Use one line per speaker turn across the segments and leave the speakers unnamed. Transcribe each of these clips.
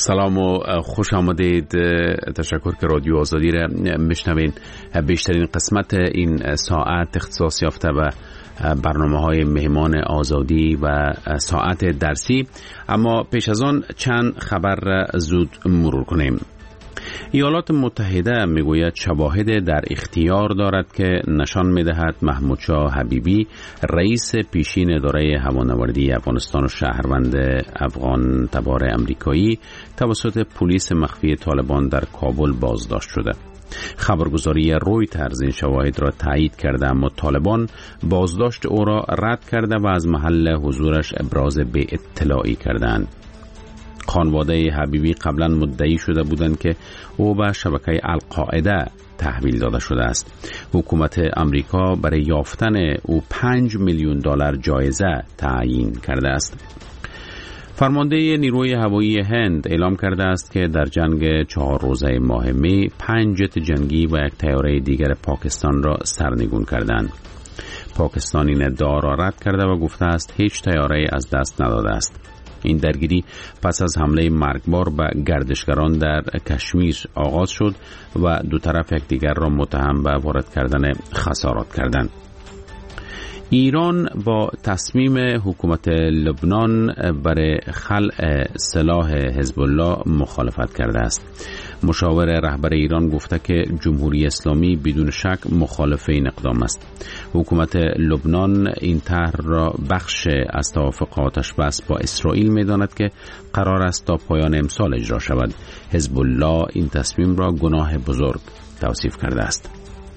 سلام و خوش آمدید. تشکر که رادیو آزادی را میشنوین. بیشترین قسمت این ساعت اختصاص یافته به برنامه‌های مهمان آزادی و ساعت درسی، اما پیش از آن چند خبر زود مرور کنیم. ایالات متحده میگوید شواهد در اختیار دارد که نشان میدهد محمود شاه حبیبی، رئیس پیشین اداره هوانوردی افغانستان و شهروند افغان تبار امریکایی، توسط پلیس مخفی طالبان در کابل بازداشت شده. خبرگزاری رویترز این شواهد را تایید کرده، اما طالبان بازداشت او را رد کرده و از محل حضورش ابراز بی اطلاعی کردند. خانواده حبیبی قبلا مدعی شده بودند که او به شبکه القاعده تحویل داده شده است. حکومت امریکا برای یافتن او $5 میلیون جایزه تعیین کرده است. فرمانده نیروی هوایی هند اعلام کرده است که در جنگ 4 روزه ماه می 5 جت جنگی و یک طیاره دیگر پاکستان را سرنگون کردند. پاکستان این ادعا را رد کرده و گفته است هیچ طیاره از دست نداده است. این درگیری پس از حمله مرگبار به گردشگران در کشمیر آغاز شد و دو طرف یکدیگر را متهم به وارد کردن خسارات کردند. ایران با تصمیم حکومت لبنان برای خلع سلاح حزب الله مخالفت کرده است. مشاور رهبر ایران گفته که جمهوری اسلامی بدون شک مخالف این اقدام است. حکومت لبنان این طرح را بخش از توافق آتش بس با اسرائیل می‌داند که قرار است تا پایان امسال اجرا شود. حزب الله این تصمیم را گناه بزرگ توصیف کرده است.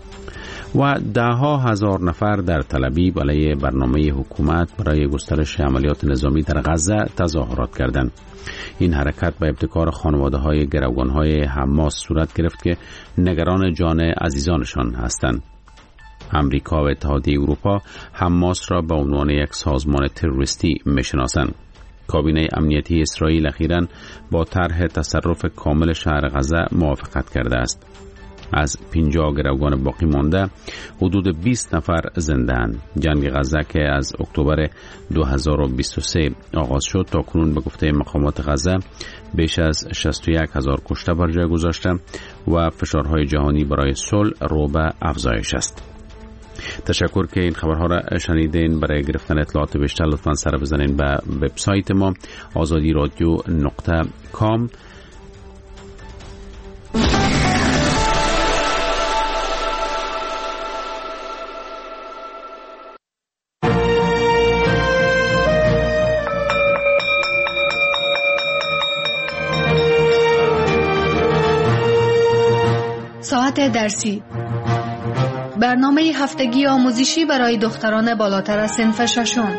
و ده‌ها هزار نفر در تل‌آبیب علیه برنامه حکومت برای گسترش عملیات نظامی در غزه تظاهرات کردند. این حرکت به ابتکار خانواده‌های گروگان‌های حماس صورت گرفت که نگران جان عزیزانشان هستند. امریکا و اتحادیه اروپا حماس را به عنوان یک سازمان تروریستی می‌شناسند. کابینه امنیتی اسرائیل اخیراً با طرح تصرف کامل شهر غزه موافقت کرده است. از 50 گروگان باقی مانده حدود 20 نفر زنده اند. جنگ غزه که از اکتبر 2023 آغاز شد تا کنون به گفته مقامات غزه بیش از 61,000 کشته بر جای گذاشته و فشارهای جهانی برای صلح رو به افزایش است. تشکر که این خبرها را شنیدین. برای گرفتن اطلاعات بیشتر لطفاً سر بزنین به وبسایت ما azadiradio.com.
ساعت درسی، برنامه هفتگی آموزشی برای دختران بالاتر از صنف ششم.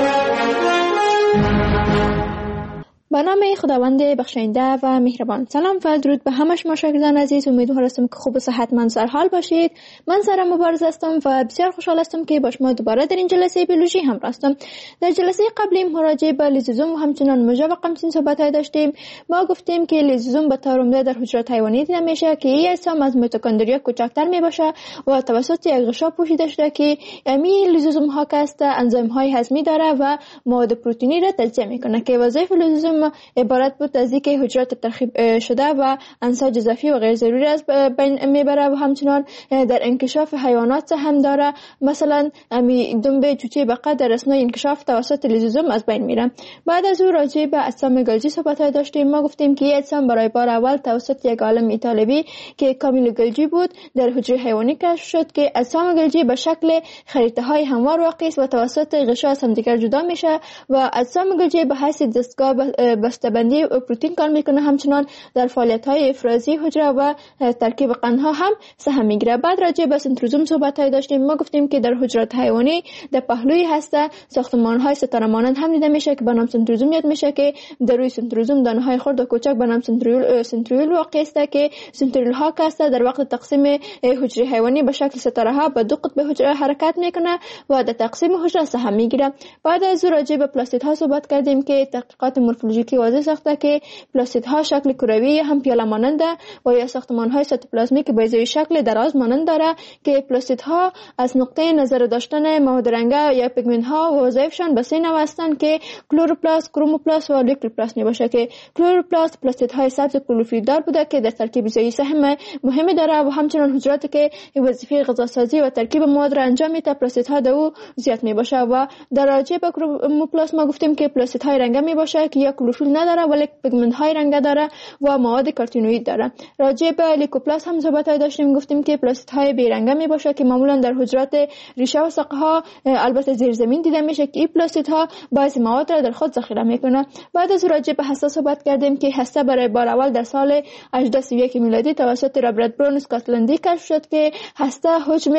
به نام خداوند بخشنده و مهربان. سلام و درود به همه شما شاگردان عزیز. امیدوار هستم که خوب و صحتمند سر حال باشید. من سارا مبارز هستم و بسیار خوشحال هستم که با شما دوباره در این جلسه بیولوژی همراه هستم. در جلسه قبلی مراجعه به لیزوزوم و همچنان موجب قمچین صحبت داشتیم. ما گفتیم که لیزوزوم به طور عمده در حجرات حیوانی دیده میشه که این اجسام از میتوکندریا کوچکتر میباشه و توسط یک غشا پوشیده شده که این لیزوزوم ها که است انزیم های هضمی داره و مواد پروتئینی را تجزیه میکنه که وظایف لیزوزوم عبارت بود از اینکه حجرات ترکیب شده و انساج اضافی و غیر ضروری از بین میبره و همچنان در انکشاف حیوانات هم داره. مثلا دنبه چوچه بقا در اثنای انکشاف توسط لیزوزوم از بین میره. بعد از او راجع به اجسام گلجی صحبت داشتیم. ما گفتیم که این اجسام برای بار اول توسط یک عالم ایتالوی که کامیل گلجی بود در حجره حیوانی کشف شد که اجسام گلجی به شکل خریطه های هموار واقع است و توسط غشا از همدیگر جدا میشه و اجسام گلجی به حیث دستگاه بسته‌بندی پروتئین کار میکنه. همچنان در فعالیت‌های افرازی حجره و ترکیب قندها هم سهم میگیره. بعد راجع به سنتروزوم صحبت داشتیم. ما گفتیم که در حجرات حیوانی در پهلوی هسته ساختمان‌های ستاره مانند هم دیده میشه که به نام سنتروزوم یاد میشه که در روی سنتروزوم دانه‌های خرد و کوچک به نام سنتریول واقع است که سنتریول ها که در وقت تقسیم حجره حیوانی به شکل ستاره ها به دو قطب حجره حرکت میکنه و در تقسیم حجره سهم میگیره. بعد از راجع به پلاستیدها صحبت کردیم که تحقیقات مورفولوژی بیولوژیکی واضح ساخته که پلاستیدها شکل کروی یا هم پیاله مانند و یا ساختمان‌های سایتوپلازمیک بیضوی شکل دراز مانند داره که پلاستیدها از نقطه نظر داشتن مواد رنگه یا پیگمنت‌ها و وظایفشان به سه نوع هستند که کلروپلاست، کروموپلاست و لیوکوپلاست میباشه که کلروپلاست پلاستیدهای سبز کلروفیل دار بوده که در ترکیب ضایی سهم مهمی داره و همچنین حجراتی که وظیفه غذاسازی و ترکیب مواد را انجام میده پلاستیدها در او زیاد میباشه. و در راجع به کروموپلاست ما گفتیم که پلاستیدهای رنگه میباشه که یا کلروفیل نداره ولی پیگمنت‌های رنگه داره و مواد کارتینوئید داره. راجع به لیوکوپلاست هم صحبت داشتیم، گفتیم که پلاستیدهای بی رنگه میباشه که معمولا در حجرات ریشه و ساقه ها البته زیر زمین دیده میشه که این پلاستیدها بعضی مواد را در خود ذخیره میکنه. بعد از راجع به هسته صحبت کردیم که هسته برای بار اول در سال 1831 میلادی توسط رابرت برون اسکاتلندی کشف شد که هسته حجم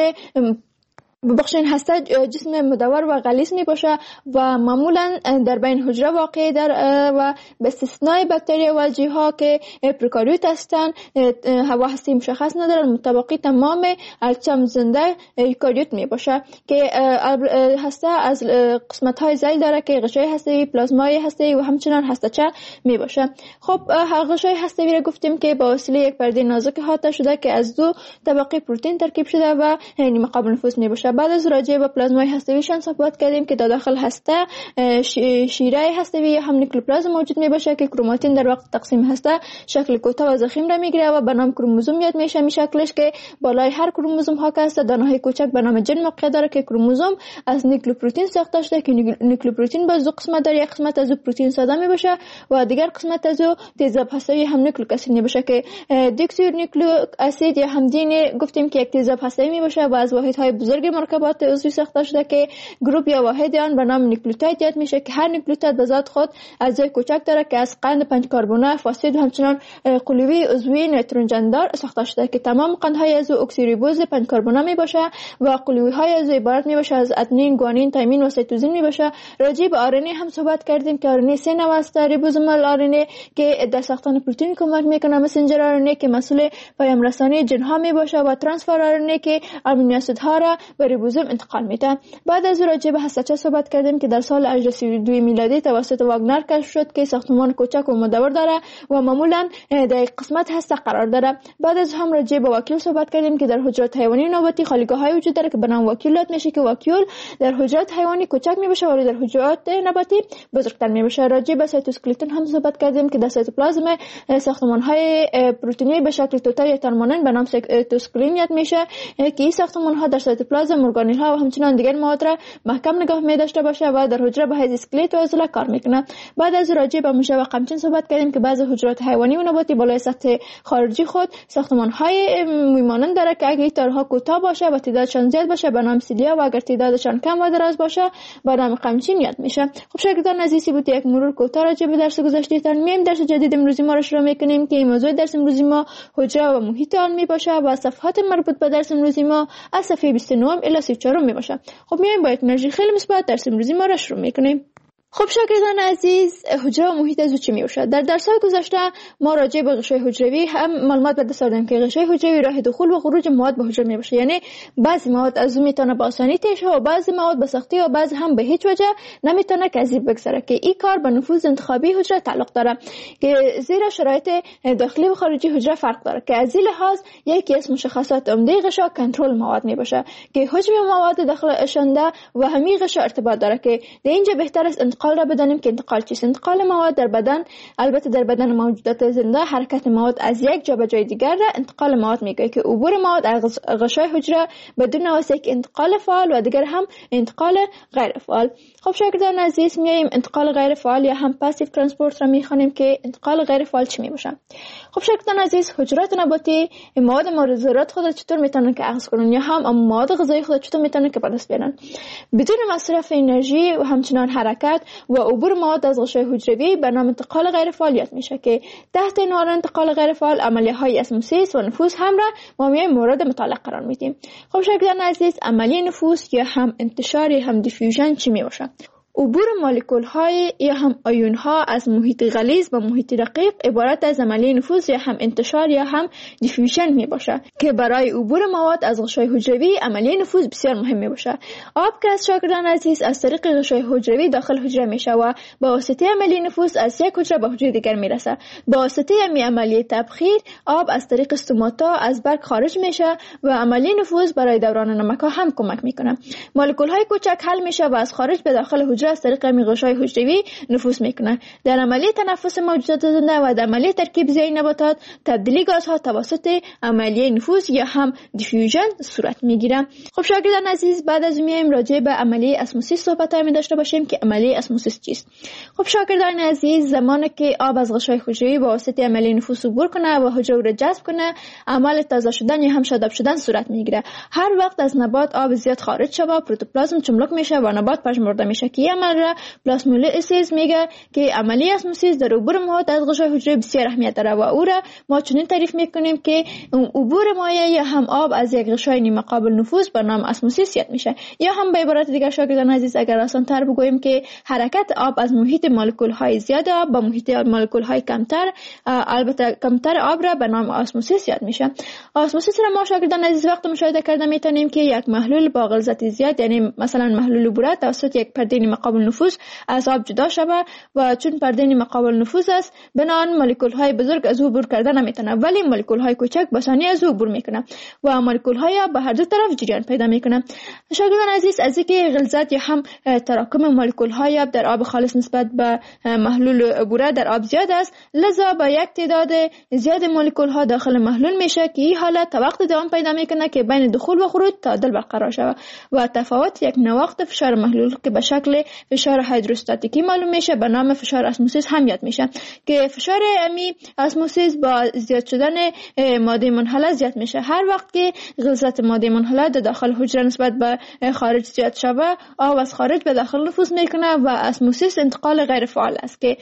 هسته جسم مدور و غلیظ می باشه و معمولا در بین حجره واقع در و به استثنای باکتریا و ژیها که پروکاریوت هستند هوا هسته مشخص ندارن، متبقی تمام اجسام زنده یوکاریوت می باشه که هسته از قسمت های ذیل داره که غشای هسته‌ای، پلازمای هسته‌ای و همچنان هسته‌چه می باشه. خب غشای هسته‌ای را گفتیم که با وسیله یک پرده نازک احاطه شده که از دو طبقه پروتئین ترکیب شده و نیمه قابل نفوذ می باشه. بعد از راجع به پلازمای هسته‌ایشان صحبت کردیم که در داخل هسته شیره هسته‌ای یا هم نیکلوپلازم موجود می باشه که کروماتین در وقت تقسیم هسته شکل کوتاه و ضخیم را میگیره و به نام کروموزوم یاد میشه. می شکلش که بالای هر کروموزوم ها که هست دانه‌های کوچک به نام جن موقع داره که کروموزوم از نیکلوپروتئین ساخته شده که نیکلوپروتئین با دو قسمت داره، یک قسمت از پروتئین ساده می باشه و دیگر قسمت از تیزاب هسته‌ای هم نیکلیک اسید می باشه که دیکسیر نیکلیک اسید یا هم دین گفتیم که یک تیزاب هسته‌ای می باشه و از واحدهای بزرگ مرکبات عضوی ساخته شده که گروپ یا واحد آن به نام نیکلوتید یاد میشه که هر نیکلوتید به ذات خود اجزای کوچک داره که از قند 5 کربونه، فاسفید و همچنان قلوی عضوی نیتروژندار ساخته شده که تمام قندهای از اکسیریبوز 5 کربونه می باشه و قلوی های از عبارت می باشه از ادنین، گوانین، تایمین و سیتوزین می باشه. راجع به آرنه هم صحبت کردیم که آرنه سه نوع است: ریبوزومال آرنه که در ساختن پروتئین کمک میکنه، مسنجر آرنه که مسئول پیام رسانی ژن ها می باشه و ترانسفر آرنه که آمینو اسید ها را به ریبوزوم انتقال میده. بعد از راجع به هسته‌چه صحبت کردیم که در سال 1832 میلادی توسط واگنر کشف شد که ساختمان کوچک و مدور داره و معمولا در قسمت هسته قرار داره. بعد از هم راجع به واکیول صحبت کردیم که در حجرات حیوانی نباتی خالیگاه‌های وجود داره که به نام واکیولات میشه که واکیول در حجرات حیوانی کوچک میباشه ولی در حجرات نباتی بزرگتر میباشه. راجع به سایتوسکلتون هم صحبت کردیم که در سایتوپلازم ساختمان‌های پروتئینی به شکل توتر یا ترمانن به نام سایتوسکلین یاد میشه که این ساختمان‌ها در سایتوپلازم ارگانیل ها و همچنان دیگر مواد را محکم نگاه می داشته باشه و در حجره به حیث اسکلت و عضله کار میکنه. بعد از راجع به موشه و قمچین صحبت کردیم که بعضی حجرات حیوانی و نباتی بالای سطح خارجی خود ساختمان های میمانند داره که اگه تارها کوتاه باشه و تعدادشان زیاد باشه به نام سیلیا و اگر تعدادشان کم و دراز باشه به نام قمچین یاد میشه. خب شاگردان عزیزی بود یک مرور کوتاه راجع به درس گذشته تان. میم درس جدید امروزی ما را شروع میکنیم که موضوع درس امروزی ما حجره و محیط آن میباشه و صفحات مربوط به درس امروزی ما از صفحه 29 الی 34 میباشه. خب میایم با یک انرژی خیلی مثبت درس امروزی ما را شروع میکنیم. خب شاگردان عزیز، حجره و محیط از او چی میشه؟ در درس‌های گذشته ما راجع به غشای حجروی هم معلومات به دست آوردیم که غشای حجروی راه دخول و خروج مواد به حجره میباشه، یعنی بعضی مواد از او میتونه با آسانی تیر شه و بعضی مواد به سختی و بعضی هم به هیچ وجه نمیتونه که از این بگذره که این کار به نفوذ انتخابی حجره تعلق داره که زیرا شرایط داخلی و خارجی حجره فرق داره که از این لحاظ یکی از مشخصات عمده غشا کنترل مواد میباشه که حجم مواد داخل اشنده و همین غشا ارتباط داره که در اینجا بهتر است انتقال را بدانیم که انتقال چیست. انتقال مواد در بدن، البته در بدن موجودات زنده حرکت مواد از یک جا به جای دیگر را انتقال مواد میگه که عبور مواد از غشای حجره بدون واسطه یک انتقال فعال و دیگر هم انتقال غیر فعال. خب شاگردان عزیز، میایم انتقال غیر فعال یا هم پاسیو ترانسپورت را میخوانیم که انتقال غیر فعال چی میباشه. خب شاگردان عزیز، حجرات نباتی مواد مورد ضرورت خود چطور میتونن که اخذ کنن یا هم مواد غذایی خود چطور میتونن که به دست بیارن بدون مصرف انرژی و همچنان حرکت و عبور مواد از غشای حجروی به نام انتقال غیر فعالیت میشه که تحت عنوان انتقال غیر فعال عملیه‌های اسموسیس و نفوذ هم را ما میایم مورد مطالعه قرار میدیم. خب شاگردان عزیز، عملیه نفوذ یا هم انتشار هم دیفیوژن چی میباشه؟ عبور مولکول های یا هم آیون ها از محیط غلیظ به محیط رقیق عبارت از عملیه نفوذ یا هم انتشار یا هم دیفیوژن می باشه که برای عبور مواد از غشای حجروی عملیه نفوذ بسیار مهم می باشه. آب که از شاگردان عزیز از طریق غشای حجروی داخل حجره میشه و با واسطه عملیه نفوذ از یک حجره به حجره دیگر میرسه. با واسطه عملیه تبخیر آب از طریق استوماتا از برگ خارج میشه و عملیه نفوذ برای دوران نمک ها هم کمک میکنه. مولکول های کوچک حل میشه و از خارج به داخل حجره از طریق غشای حجروی نفوذ میکنه. در عملیه تنفس موجودات زنده و در عملیه ترکیب زیای نباتات تبدیلی گازها توسط عملیه نفوذ یا هم دیفیوژن صورت میگیره. خب شاگردان عزیز، بعد از میایم راجع به عملیه اسموسیس صحبت می داشته باشیم که عملیه اسموسیس چیست. خب شاگردان عزیز، زمانی که آب از غشای حجروی با واسطه عملیه نفوذ عبور کنه و حجره را جذب کنه، عمل تازه شدن یا هم شاداب شدن صورت میگیره. هر وقت از نبات آب زیاد خارج شود، پروتوپلازم چملک میشه و نبات پژمرده میشه که عمل را پلاسمولیسیس میگه که عملیه اسموسیس در عبور مواد از غشای حجروی بسیار اهمیت داره و او را ما چنین تعریف میکنیم که عبور مایع یا هم آب از یک غشای نیمه قابل نفوذ به نام اسموسیس یاد میشه. یا هم به عبارت دیگر شاگردان عزیز اگر آسان تر بگوییم که حرکت آب از محیط مولکول های زیاد آب به محیط مولکول های کمتر، البته کمتر آب را به نام اسموسیس یاد میشه. اسموسیس را ما شاگردان عزیز وقت مشاهده کرده میتونیم که یک محلول با غلظت زیاد، یعنی مثلا محلول بوره، توسط یک پرده نیمه قابل نفوذ از آب جدا شود و چون پرده نیمه قابل نفوذ است بنابراین مولکول های بزرگ از او عبور کردن نمیتونه، ولی مولکول های کوچک به آسانی از او عبور میکنه و مولکول های آب به هر دو طرف جریان پیدا میکنه. شاگردان عزیز، از اینکه غلظت یا هم تراکم مولکول های آب در آب خالص نسبت به محلول بوره در آب زیاد است، لذا با یک تعداد زیاد مولکول ها داخل محلول میشه که این حالت تا وقت دوام پیدا میکنه که بین دخول و خروج تعادل برقرار شود و تفاوت یک نواقص فشار محلول که به شکل فشار هیدروستاتیکی معلوم میشه به نام فشار اسموسیس هم یاد میشه که فشار امی اسموسیس با زیاد شدن ماده منحله زیاد میشه. هر وقت که غلظت ماده منحله در داخل حجره نسبت به خارج زیاد شوه، آب از خارج به داخل نفوذ میکنه و اسموسیس انتقال غیر فعال است که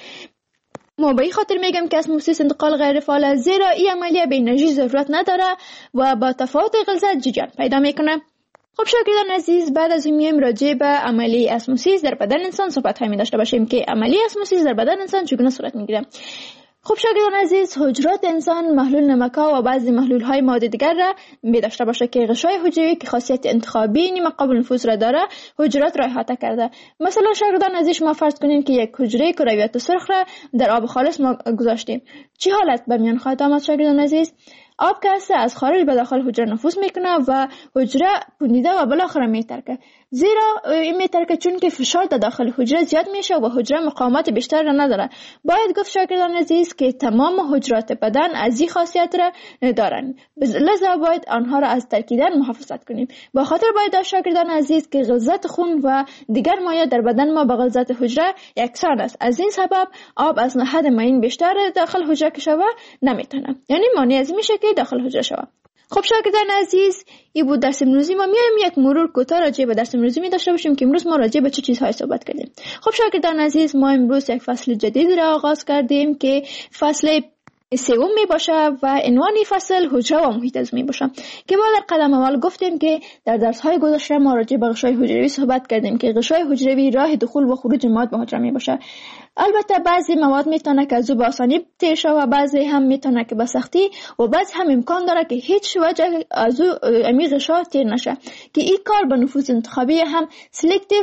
ما به این خاطر میگم که اسموسیس انتقال غیر فعال است، زیرا این عملیه به انرژی ضرورت نداره و با تفاوت غلظت جریان پیدا میکنه. خب شاگردان عزیز، بعد از این میایم راجع به عملیه اسموسیس در بدن انسان صحبت می داشته باشیم که عملیه اسموسیس در بدن انسان چگونه صورت میگیره. خب شاگردان عزیز، حجرات انسان محلول نمک‌ها و بعضی محلول‌های ماده دیگر را می داشته باشه که غشای حجروی که خاصیت انتخابی نیمه قابل نفوذ را داره حجرات را احاطه کرده. مثلا شاگردان عزیز، ما فرض کنیم که یک حجره کرویت سرخ را در آب خالص ما گذاشتیم. چه حالت به میان خواهد آمد شاگردان عزیز؟ آب که از خارج به داخل حجره نفوذ میکنه و حجره پوندیده و بالاخره میترکه، زیرا این میترکه چون که فشار در داخل حجره زیاد میشه و حجره مقاومت بیشتر را نداره. باید گفت شاگردان عزیز که تمام حجرات بدن از این خاصیت را دارن، لذا باید آنها را از ترکیدن محافظت کنیم. با خاطر باید داشت شاگردان عزیز که غلظت خون و دیگر مایع در بدن ما با غلظت حجره یکسان است. از این سبب آب از حد معین بیشتر داخل حجره که شوه نمیتونه، یعنی مانع از میشه که داخل حجره شوه. خب شاگردان عزیز، این بود درس امروزی ما. میایم یک مرور کوتاه راجع به درس امروزی می داشته باشیم که امروز ما راجع به چه چیزهای صحبت کردیم. خب شاگردان عزیز، ما امروز یک فصل جدید را آغاز کردیم که فصل سوم می باشه و عنوان فصل حجره و محیط عضوی می باشه که ما در قدم اول گفتیم که در درس‌های گذشته ما راجع به غشای حجروی صحبت کردیم که غشای حجروی راه دخول و خروج مواد به حجره می باشه. البته بعضی مواد میتونه که از او به آسانی تیر شه و بعضی هم میتونه که به سختی و بعضی هم امکان داره که هیچ وجه از او امی غشا تیر نشه که این کار به نفوذ انتخابی هم سلکتیو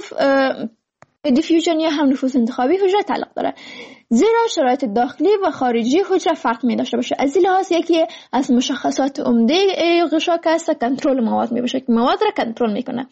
دیفیوژن یا هم نفوذ انتخابی حجره تعلق داره، زیرا شرایط داخلی و خارجی حجره فرق می داشته باشه. از این لحاظ یکی از مشخصات عمده غشا که هست کنترل مواد می باشه که مواد را کنترل میکنه.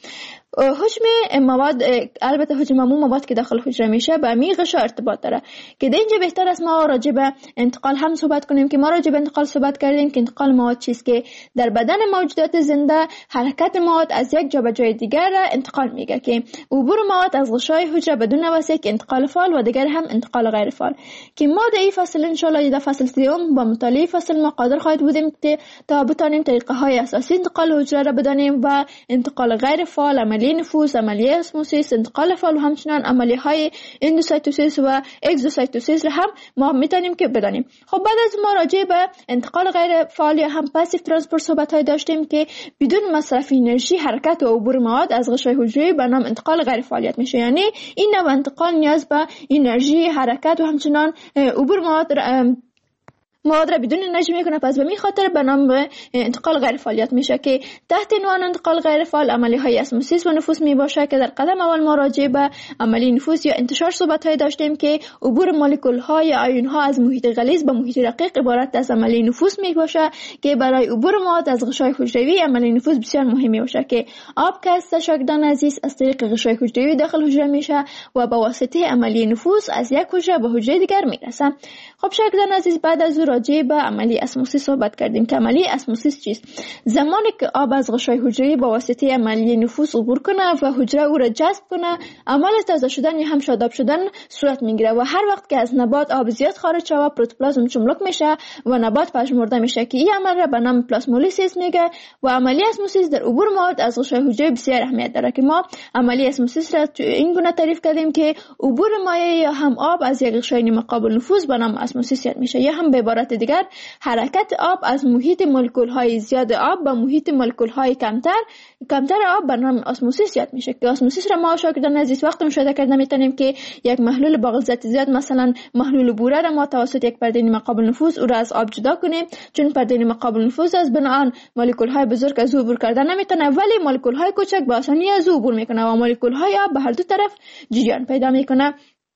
حجم مواد، البته حجم عموم مواد که داخل حجره میشه به می غشا ارتباط داره که در اینجا بهتر است ما راجع به انتقال هم صحبت کنیم که ما راجع به انتقال صحبت کردیم که انتقال مواد چیست که در بدن موجودات زنده حرکت مواد از یک جا به جای دیگر را انتقال میگه که عبور مواد از غشای حجره بدون واسطه که انتقال فعال و دیگر هم انتقال غیر فعال. سال که ما در این فصل ان شاء الله در فصل سوم با مطالعه فصل ما قادر خواهید بودیم تا بتانیم طریقه های اساسی انتقال حجره را بدانیم و انتقال غیر فعال، عملیه نفوذ، عملیه اسموسیس، انتقال فعال و همچنان عملیه های اندوسایتوسیس و اگزوسایتوسیس را هم ما میتونیم که بدانیم. خب بعد از ما راجع به انتقال غیر فعال یا هم پاسیو ترانسپورت صحبت های داشتیم که بدون مصرف انرژی حرکت و عبور مواد از غشای حجره به نام انتقال غیر فعالیت میشه. یعنی این نوع انتقال نیاز به انرژی، حرکت و همچنان عبور مواد را بدون انرژی میکنه، پس به این خاطر به نام انتقال غیر فعالیت میشه که تحت عنوان انتقال غیر فعال عملیه های اسموسیس و نفوذ میباشه که در قدم اول ما راجع به عملیه نفوذ یا انتشار صحبت های داشتیم که عبور مولکول ها یا آیون ها از محیط غلیظ به محیط رقیق عبارت از عملیه نفوذ میباشه که برای عبور مواد از غشای حجروی عملیه نفوذ بسیار مهمی باشه که آب که از شاگردان عزیز از طریق غشای حجروی داخل حجره میشه و با واسطه عملیه نفوذ از یک حجره به حجره دیگر میرسه. خب شاگردان عزیز، بعد از راجع به عملیه اسموسیس صحبت کردیم که عملیه اسموسیس چیست؟ زمانی که آب از غشای حجره با واسطه عملیه نفوذ عبور کنه و حجره او را جذب کنه، عمل تازه شدن یا هم شاداب شدن صورت میگیره و هر وقت که از نبات آب زیاد خارج شوه پروتوپلازم چملک میشه و نبات پژمرده میشه که این عمل را به نام پلاسمولیسیس میگه و عملیه اسموسیس در عبور مواد از غشای حجره بسیار اهمیت داره که ما عملیه اسموسیس را این گونه تعریف کردیم که عبور مایع یا هم آب از یک غشای نیمه قابل نفوذ به نام اسموسیس میشه، یا هم به عبارت دیگر حرکت آب از محیط مولکول های زیاد آب به محیط مولکول های کمتر آب به نام اسموسیس یاد میشه که اسموسیس را ما شاگردان عزیز وقتی مشاهده کردن میتونیم که یک محلول با غلظت زیاد، مثلا محلول بوره را ما توسط یک پرده نیمه قابل نفوذ او را از آب جدا کنیم، چون پرده نیمه قابل نفوذ از بناهن مولکول های بزرگ از او عبور کردن نمیتونه، ولی مولکول های کوچک به آسانی از او عبور میکنه و مولکول های آب به هر دو طرف جریان پیدا میکنه.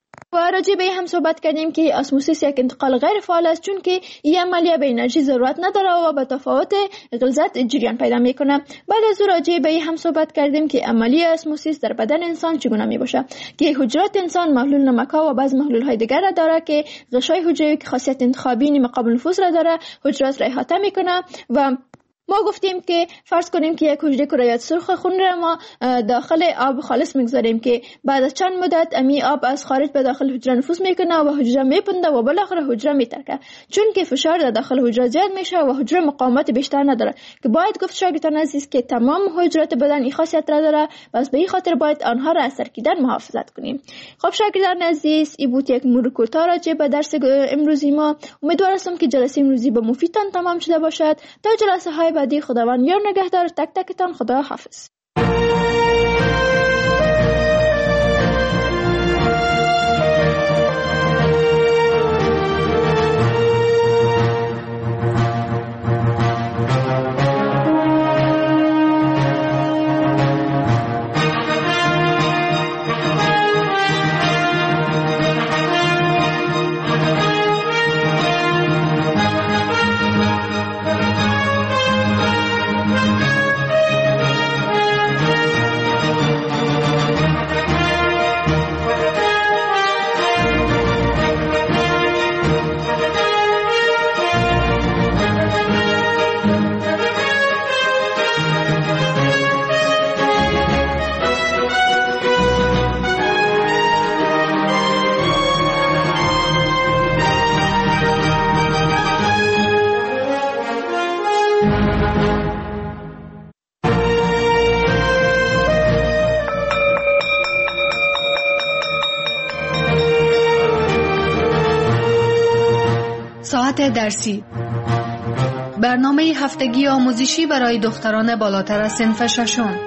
و راجع به هم صحبت کردیم که اسموسیس یک انتقال غیر فعال است چون که این عملیه به انرژی ضرورت نداره و به تفاوت غلظت جریان پیدا میکنه. بعد از راجع به هم صحبت کردیم که عملیه اسموسیس در بدن انسان چگونه میباشه که حجرات انسان محلول نمک‌ها و بعض محلول های دیگر را داره که غشای حجروی که خاصیت انتخابی نیمه قابل نفوذ را داره حجرات را احاطه میکنه و ما گفتیم که فرض کنیم که یک حجره کرایات سرخ خون را ما داخل آب خالص میگذاریم که بعد از چند مدت امی آب از خارج به داخل حجره نفوذ میکنه و حجره میپنده و بالاخره حجره میترکه، چون که فشار در داخل حجره زیاد میشه و حجره مقاومت بیشتر نداره که باید گفت شاگردان عزیز که تمام حجرات بدن این خاصیت را داره، بس به این خاطر باید آنها را از سرکیدن محافظت کنیم. خب شاگردان عزیز، این بود یک مرور کوتاه راجع به درس امروزی ما. امیدوارم که جلسه امروزی به مفیدتان تمام شده باشد. تا جلسه های بعدی خداوند یار نگهدار تک تکتان. خدا حافظ.
ساعت درسی، برنامه هفتگی آموزشی برای دختران بالاتر از صنف ششم.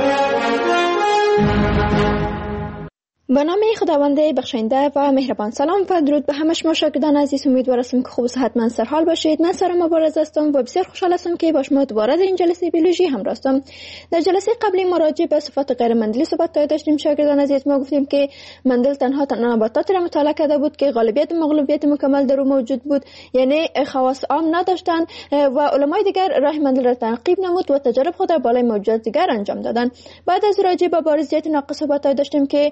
به نام خداوند بخشنده و مهربان. سلام و درود به همه شما شاگردان عزیز. امیدوارم که خوب و صحتمند سرحال باشید. من سارا مبارز هستم و بسیار خوشحال هستم که با شما دوباره در این جلسه بیولوژی همراه هستم. در جلسه قبلی ما راجع به صفات غیر مندلی صحبت داشتیم شاگردان عزیز. ما گفتیم که مندل تنها نباتات را مطالعه کرده بود که غالبیت مغلوبیت مکمل در او موجود بود، یعنی خواص عام نداشتند و علمای دیگر راه مندل را تعقیب نمود و تجارب خود را بالای موجودات دیگر انجام دادند. بعد از راجع به بارزیت ناقص صحبت داشتیم که